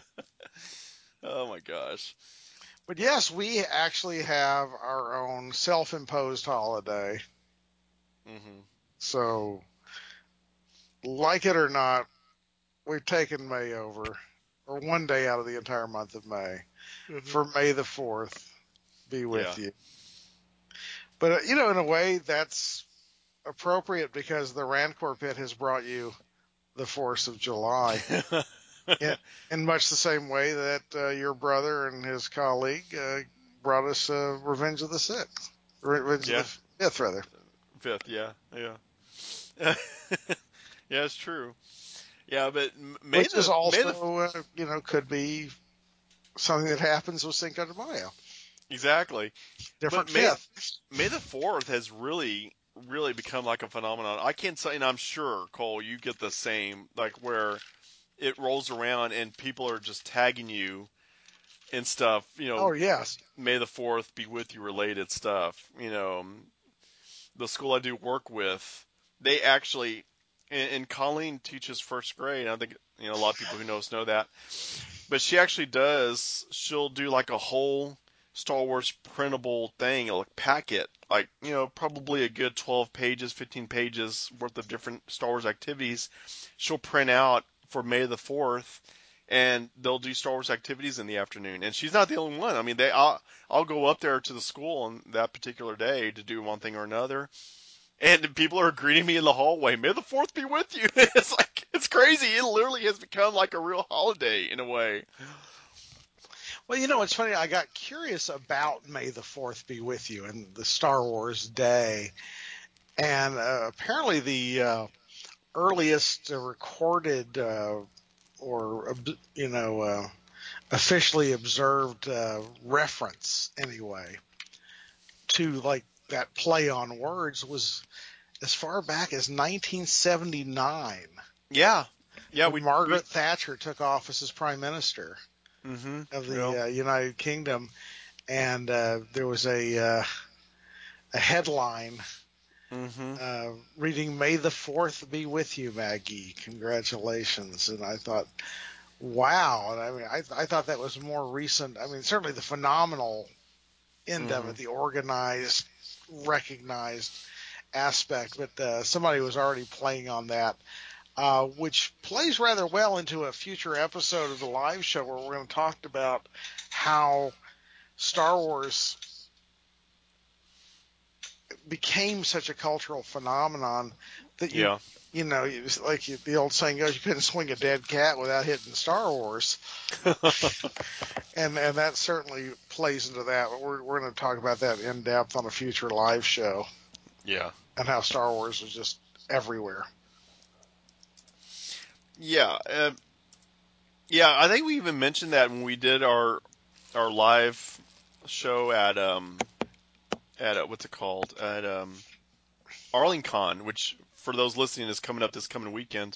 Oh my gosh. But yes, we actually have our own self-imposed holiday. Mm-hmm. So, like it or not, we've taken May over, or one day out of the entire month of May, for May the 4th. Be with you. But, in a way, that's appropriate because the Rancor Pit has brought you the 4th of July. In much the same way that your brother and his colleague brought us Revenge of the Sixth. Revenge of the Fifth, rather. Fifth, yeah. Yeah, it's true. Yeah, but Which is also, could be something that happens with Cinco de Mayo. Exactly. Different but fifth. May the 4th has really become like a phenomenon. I can't say, and I'm sure, Cole, you get the same, like where it rolls around and people are just tagging you and stuff, Oh, yes. May the 4th be with you related stuff. The school I do work with, they actually, and Colleen teaches first grade. I think, a lot of people who know us know that. But she actually does, she'll do like a whole Star Wars printable thing, a packet, like, probably a good 12 pages, 15 pages worth of different Star Wars activities. She'll print out for May the 4th, and they'll do Star Wars activities in the afternoon. And she's not the only one. I mean, I'll go up there to the school on that particular day to do one thing or another. And people are greeting me in the hallway. May the 4th be with you. It's like, it's crazy. It literally has become like a real holiday in a way. Well, it's funny. I got curious about May the 4th be with you and the Star Wars day. And apparently the earliest recorded or officially observed reference anyway to like that play on words was as far back as 1979. Yeah, when Margaret Thatcher took office as prime minister of the United Kingdom, and there was a headline reading, "May the 4th be with you, Maggie. Congratulations." And I thought, wow. And I mean, I thought that was more recent. I mean, certainly the phenomenal end of it, the organized, recognized aspect, but somebody was already playing on that, which plays rather well into a future episode of the live show where we're going to talk about how Star Wars became such a cultural phenomenon that you know, it was like the old saying goes, you couldn't swing a dead cat without hitting Star Wars. and that certainly plays into that. But we're going to talk about that in depth on a future live show. Yeah. And how Star Wars was just everywhere. Yeah. I think we even mentioned that when we did our live show at what's it called? At Arlington, which for those listening is coming up this coming weekend.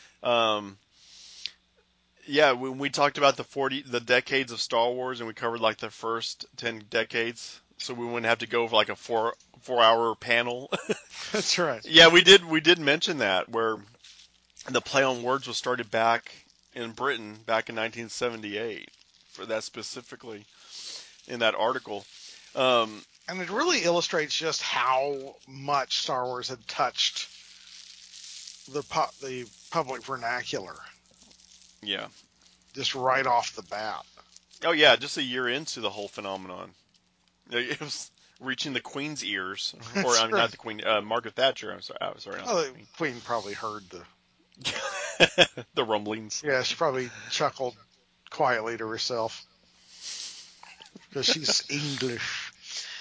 When we talked about the decades of Star Wars, and we covered like the first 10 decades, so we wouldn't have to go over like a 4-hour panel. That's right. Yeah, we did mention that, where the play on words was started back in Britain back in 1978, for that specifically in that article. And it really illustrates just how much Star Wars had touched the public vernacular. Yeah. Just right off the bat. Oh yeah, just a year into the whole phenomenon, it was reaching the Queen's ears, or I mean, not the Queen, Margaret Thatcher. I'm sorry. The Queen probably heard the rumblings. Yeah, she probably chuckled quietly to herself because she's English.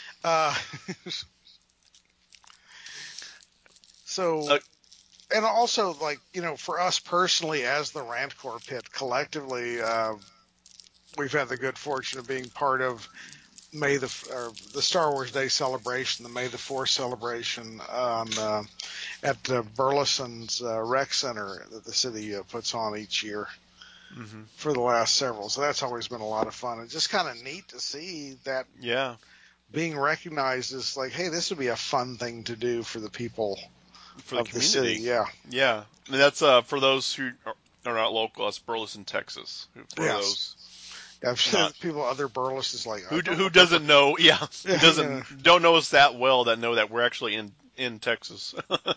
So, and also, like, you know, for us personally, as the Rantcore Pit collectively, we've had the good fortune of being part of the Star Wars Day celebration, the May the 4th celebration at Burleson's Rec Center that the city puts on each year for the last several. So that's always been a lot of fun. It's just kind of neat to see that being recognized as like, hey, this would be a fun thing to do for the people for the community. The city. Yeah. And that's for those who are not local. That's Burleson, Texas. For those. Yeah, I'm sure people other Burlesons like who doesn't know? Yeah, who don't know us that well that know that we're actually in Texas.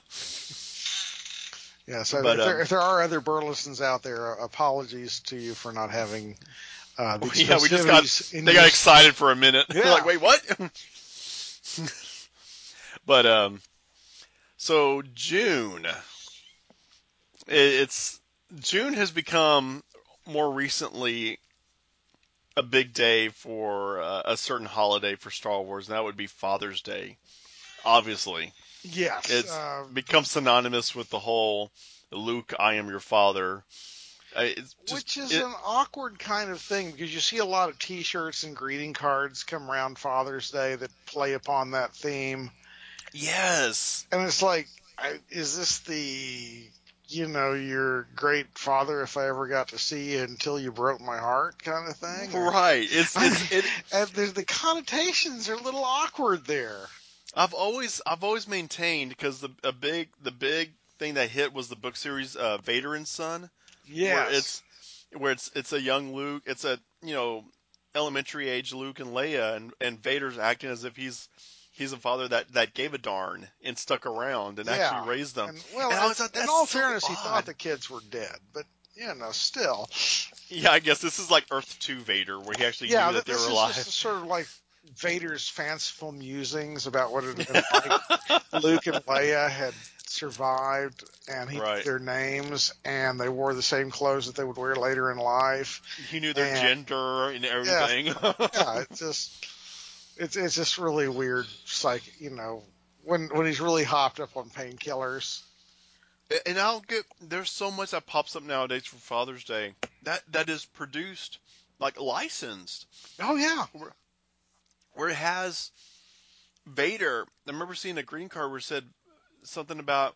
Yeah, so if there are other Burlesons out there, apologies to you for not having they got excited for a minute. Yeah. They're like, wait, what? But so June, June has become more recently a big day for a certain holiday for Star Wars, and that would be Father's Day. Obviously, yes, it's become synonymous with the whole Luke, I am your father. Which is an awkward kind of thing, because you see a lot of T-shirts and greeting cards come around Father's Day that play upon that theme. Yes. And it's like, is this your great father if I ever got to see you until you broke my heart kind of thing? Right. And the connotations are a little awkward there. I've always maintained, because the big thing that hit was the book series Vader and Son. Yes. Where it's a young Luke, it's a elementary age Luke and Leia, and Vader's acting as if he's a father that gave a darn and stuck around and actually raised them. And I thought, in all fairness, he thought the kids were dead, but still. Yeah, I guess this is like Earth 2 Vader, where he actually knew that they were alive. This is sort of like Vader's fanciful musings about what it had been like. Luke and Leia had survived, and he knew their names, and they wore the same clothes that they would wear later in life. He knew their gender and everything. Yeah, it's just really weird, when he's really hopped up on painkillers. And there's so much that pops up nowadays for Father's Day that is produced, like licensed. Oh yeah. Where it has Vader. I remember seeing a green card where it said something about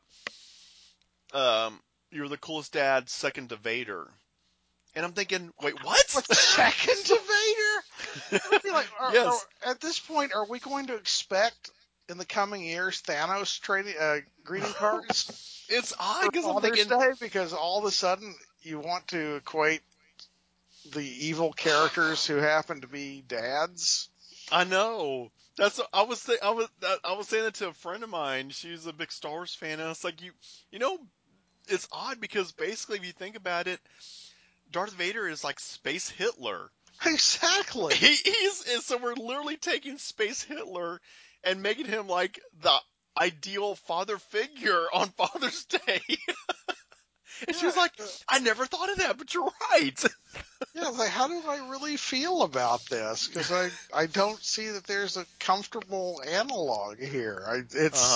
you're the coolest dad, second to Vader. And I'm thinking, wait, what? Second to Vader? I feel like, yes. At this point, are we going to expect in the coming years Thanos greeting cards? It's odd For because I'm Father's thinking, Day, because all of a sudden you want to equate the evil characters who happen to be dads. I know. That's I was saying that to a friend of mine. She's a big Star Wars fan, and I was like, you know, it's odd because basically, if you think about it, Darth Vader is like Space Hitler. Exactly. So we're literally taking Space Hitler and making him like the ideal father figure on Father's Day. And she was like, I never thought of that, but you're right. Yeah, like, how do I really feel about this? Because I don't see that there's a comfortable analog here.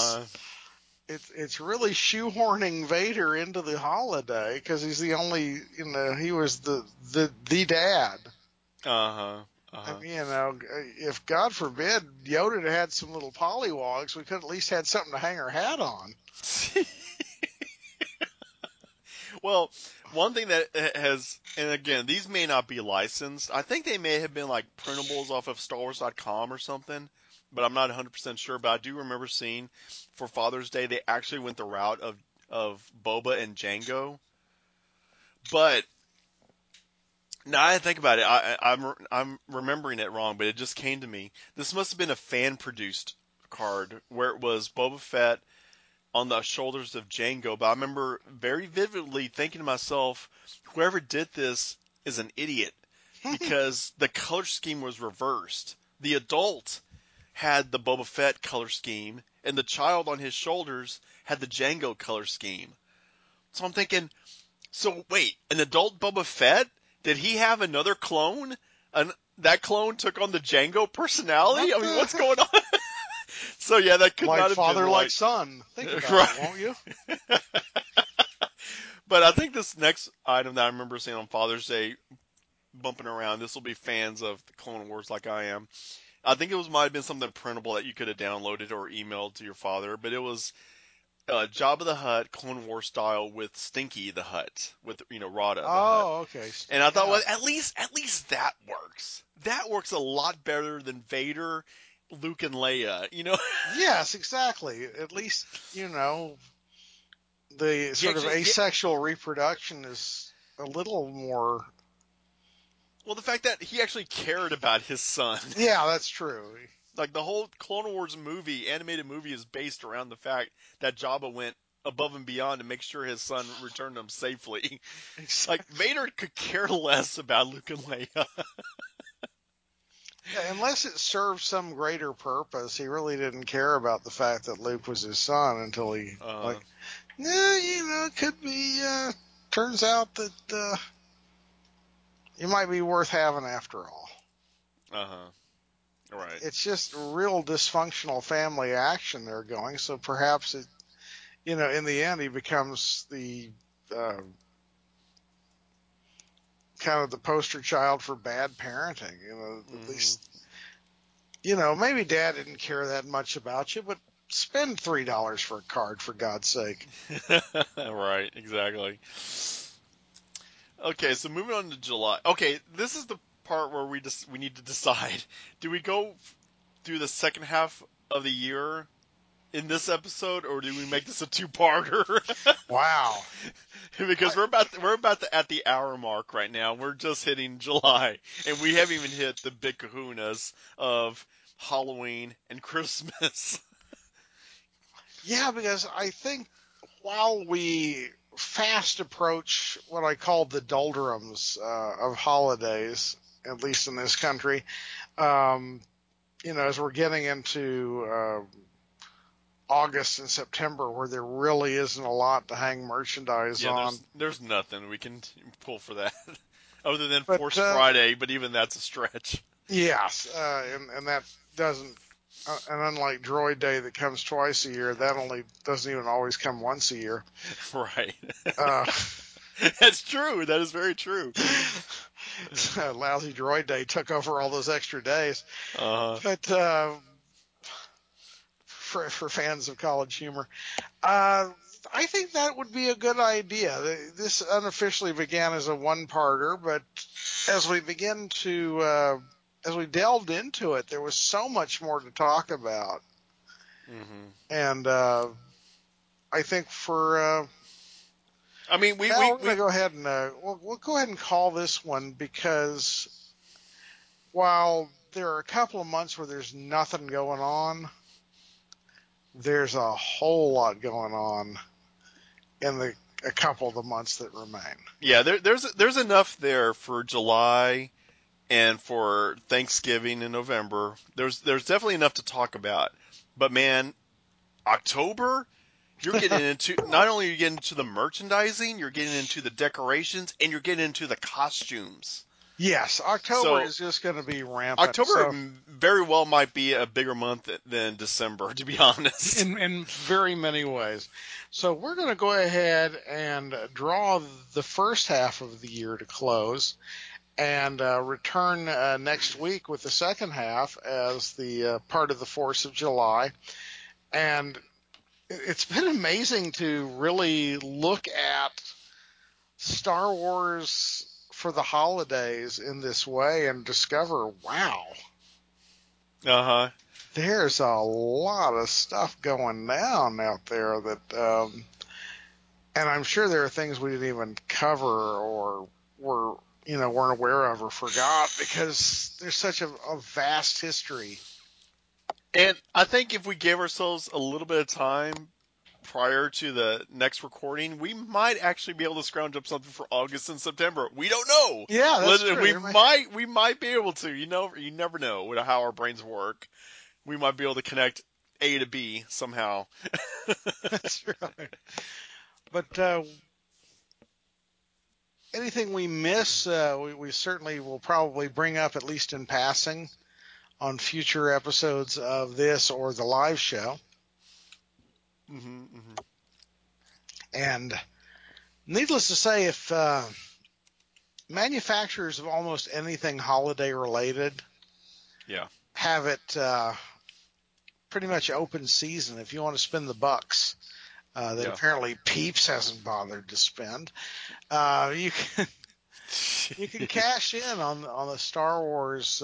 It's really shoehorning Vader into the holiday because he's the only, he was the dad. I mean, if God forbid Yoda had some little pollywogs, we could at least had something to hang our hat on. Well, one thing that has, and again, these may not be licensed. I think they may have been like printables off of StarWars.com or something, but I'm not 100% sure. But I do remember seeing for Father's Day they actually went the route of Boba and Jango. But now I think about it, I'm remembering it wrong, but it just came to me. This must have been a fan produced card where it was Boba Fett on the shoulders of Jango, but I remember very vividly thinking to myself, whoever did this is an idiot because the color scheme was reversed. The adult had the Boba Fett color scheme, and the child on his shoulders had the Jango color scheme. So I'm thinking, so wait, an adult Boba Fett? Did he have another clone? And that clone took on the Jango personality? I mean, what's going on? So yeah, that could like not have father, been like son. Think about right. it, won't you? But I think this next item that I remember seeing on Father's Day bumping around, this will be fans of the Clone Wars like I am. I think might have been something printable that you could have downloaded or emailed to your father, but it was Jabba the Hutt, Clone War style with Stinky the Hutt, with Rada the Hutt. Oh, okay. And I thought, well, at least that works. That works a lot better than Vader, Luke, and Leia. Yes, exactly. At least the sort of asexual reproduction is a little more. Well, the fact that he actually cared about his son. Yeah, that's true. Like the whole Clone Wars animated movie, is based around the fact that Jabba went above and beyond to make sure his son returned him safely. Exactly. Like Vader could care less about Luke and Leia. Yeah, unless it served some greater purpose, he really didn't care about the fact that Luke was his son until he it could be. Turns out that you might be worth having after all. Right. It's just real dysfunctional family action they're going. So perhaps it, in the end, he becomes the kind of the poster child for bad parenting. At least, maybe Dad didn't care that much about you, but spend $3 for a card for God's sake. Right. Exactly. Okay, so moving on to July. Okay, this is the part where we need to decide: do we go through the second half of the year in this episode, or do we make this a two-parter? Wow! Because we're about at the hour mark right now. We're just hitting July, and we haven't even hit the big kahunas of Halloween and Christmas. Yeah, because I think while we fast approach what I call the doldrums of holidays, at least in this country, as we're getting into August and September, where there really isn't a lot to hang merchandise on. There's nothing we can pull for that, other than Force Friday, but even that's a stretch. Yes, and that doesn't And unlike Droid Day that comes twice a year, that only doesn't even always come once a year. Right. That's true. That is very true. Lousy Droid Day took over all those extra days. But for fans of college humor, I think that would be a good idea. This unofficially began as a one-parter, but as we begin to as we delved into it, there was so much more to talk about. Mm-hmm. And I think for I mean, we're gonna go ahead and we'll go ahead and call this one, because while there are a couple of months where there's nothing going on, there's a whole lot going on in a couple of the months that remain. Yeah, there's enough there for July and for Thanksgiving in November. There's definitely enough to talk about. But man, October, you're getting into, not only are you getting into the merchandising, you're getting into the decorations, and you're getting into the costumes. Yes, October is just going to be rampant. October very well might be a bigger month than December, to be honest. In very many ways. So we're going to go ahead and draw the first half of the year to close, and return next week with the second half as the part of the 4th of July. And it's been amazing to really look at Star Wars for the holidays in this way and discover, wow. There's a lot of stuff going down out there that, and I'm sure there are things we didn't even cover or weren't aware of or forgot, because there's such a vast history. And I think if we gave ourselves a little bit of time prior to the next recording, we might actually be able to scrounge up something for August and September. We don't know. Yeah, that's true. We might be able to. You never know how our brains work. We might be able to connect A to B somehow. That's right. But anything we miss, we certainly will probably bring up, at least in passing, on future episodes of this or the live show. Mm-hmm, mm-hmm. And needless to say, if manufacturers of almost anything holiday related have it pretty much open season, if you want to spend the bucks that apparently Peeps hasn't bothered to spend, you can cash in on the Star Wars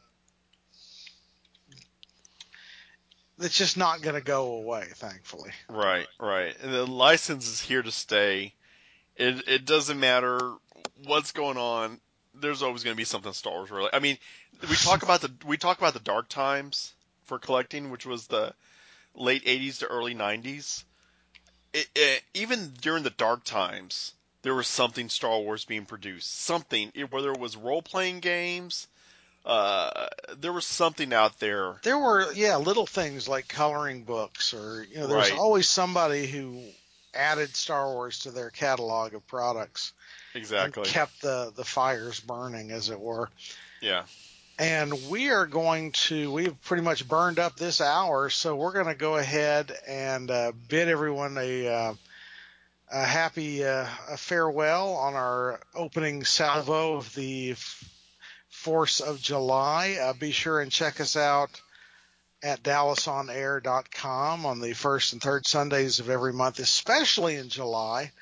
that's just not going to go away, thankfully. Right. And the license is here to stay. It doesn't matter what's going on. There's always going to be something Star Wars related. I mean, we talk about the dark times for collecting, which was the late 80s to early 90s. Even during the dark times, there was something Star Wars being produced. Something, whether it was role-playing games, there was something out there. There were, little things like coloring books, or there's always somebody who added Star Wars to their catalog of products. Exactly. And kept the fires burning, as it were. Yeah. And we've pretty much burned up this hour, so we're going to go ahead and bid everyone a happy farewell on our opening salvo of the 4th of July. Be sure and check us out at DallasOnAir.com on the first and third Sundays of every month, especially in July.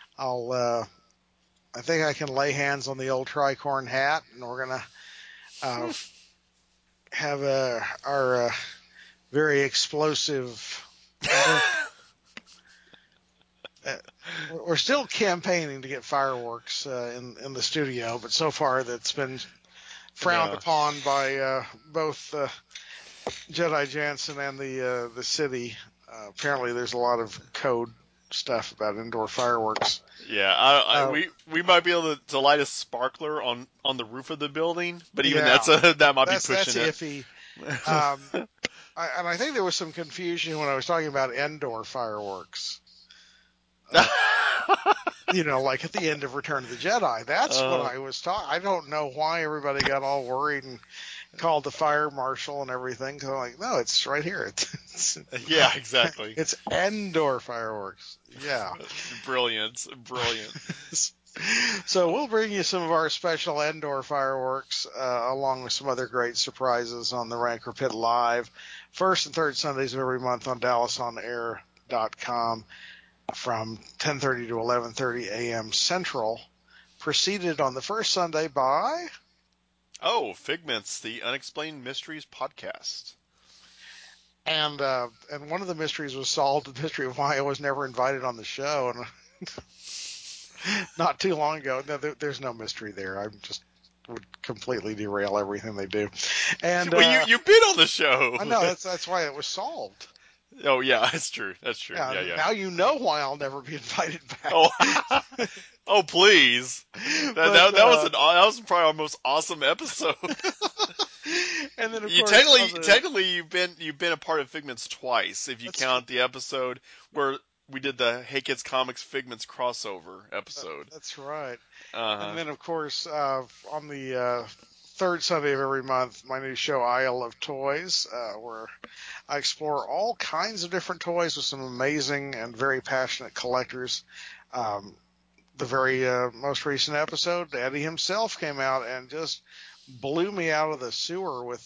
I think I can lay hands on the old tricorn hat, and we're going to have our very explosive. We're still campaigning to get fireworks in the studio, but so far that's been frowned upon by both Jedi Jansen and the city. Apparently, there's a lot of code stuff about indoor fireworks. Yeah, we might be able to light a sparkler on the roof of the building, but even that might be pushing it. That's iffy. And I think there was some confusion when I was talking about indoor fireworks. Like at the end of Return of the Jedi. That's what I was talking. I don't know why everybody got all worried and called the fire marshal and everything. So I'm like, no, it's right here. Yeah, exactly. It's Endor fireworks. Yeah. Brilliant. So we'll bring you some of our special Endor fireworks, along with some other great surprises on the Rancor Pit Live, first and third Sundays of every month on DallasOnAir.com from 10:30 to 11:30 a.m. Central. Preceded on the first Sunday by... Figments, the Unexplained Mysteries podcast. And one of the mysteries was solved, the mystery of why I was never invited on the show. And not too long ago. No, there's no mystery there. I just would completely derail everything they do. And well, you've been on the show. I know that's why it was solved. Oh yeah, that's true. Yeah. Now you know why I'll never be invited back. Oh please. That was probably our most awesome episode. And then of course, technically you've been a part of Figments twice if you count the episode where we did the Hey Kids Comics Figments crossover episode. That's right. And then of course on the third Sunday of every month, my new show Isle of Toys, where I explore all kinds of different toys with some amazing and very passionate collectors. The very most recent episode, Eddie himself came out and just blew me out of the sewer with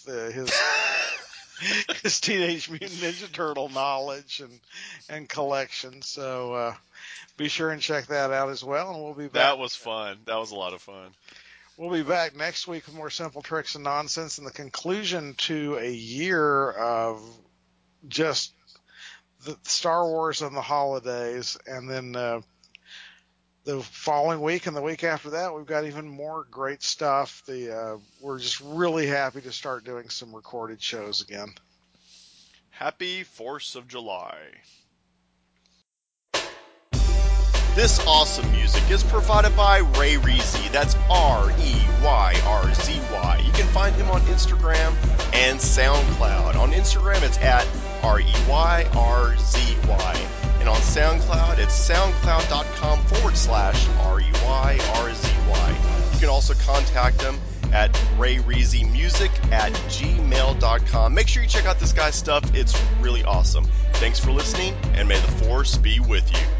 his Teenage Mutant Ninja Turtle knowledge and collection. So be sure and check that out as well. And we'll be back. That was fun. That was a lot of fun. We'll be back next week with more Simple Tricks and Nonsense and the conclusion to a year of just the Star Wars and the holidays. And then the following week and the week after that, we've got even more great stuff. We're just really happy to start doing some recorded shows again. Happy 4th of July. This awesome music is provided by Ray Reezy. That's REYRZY. You can find him on Instagram and SoundCloud. On Instagram, it's at REYRZY. And on SoundCloud, it's soundcloud.com/REYRZY. You can also contact him at rayreezymusic@gmail.com. Make sure you check out this guy's stuff. It's really awesome. Thanks for listening, and may the Force be with you.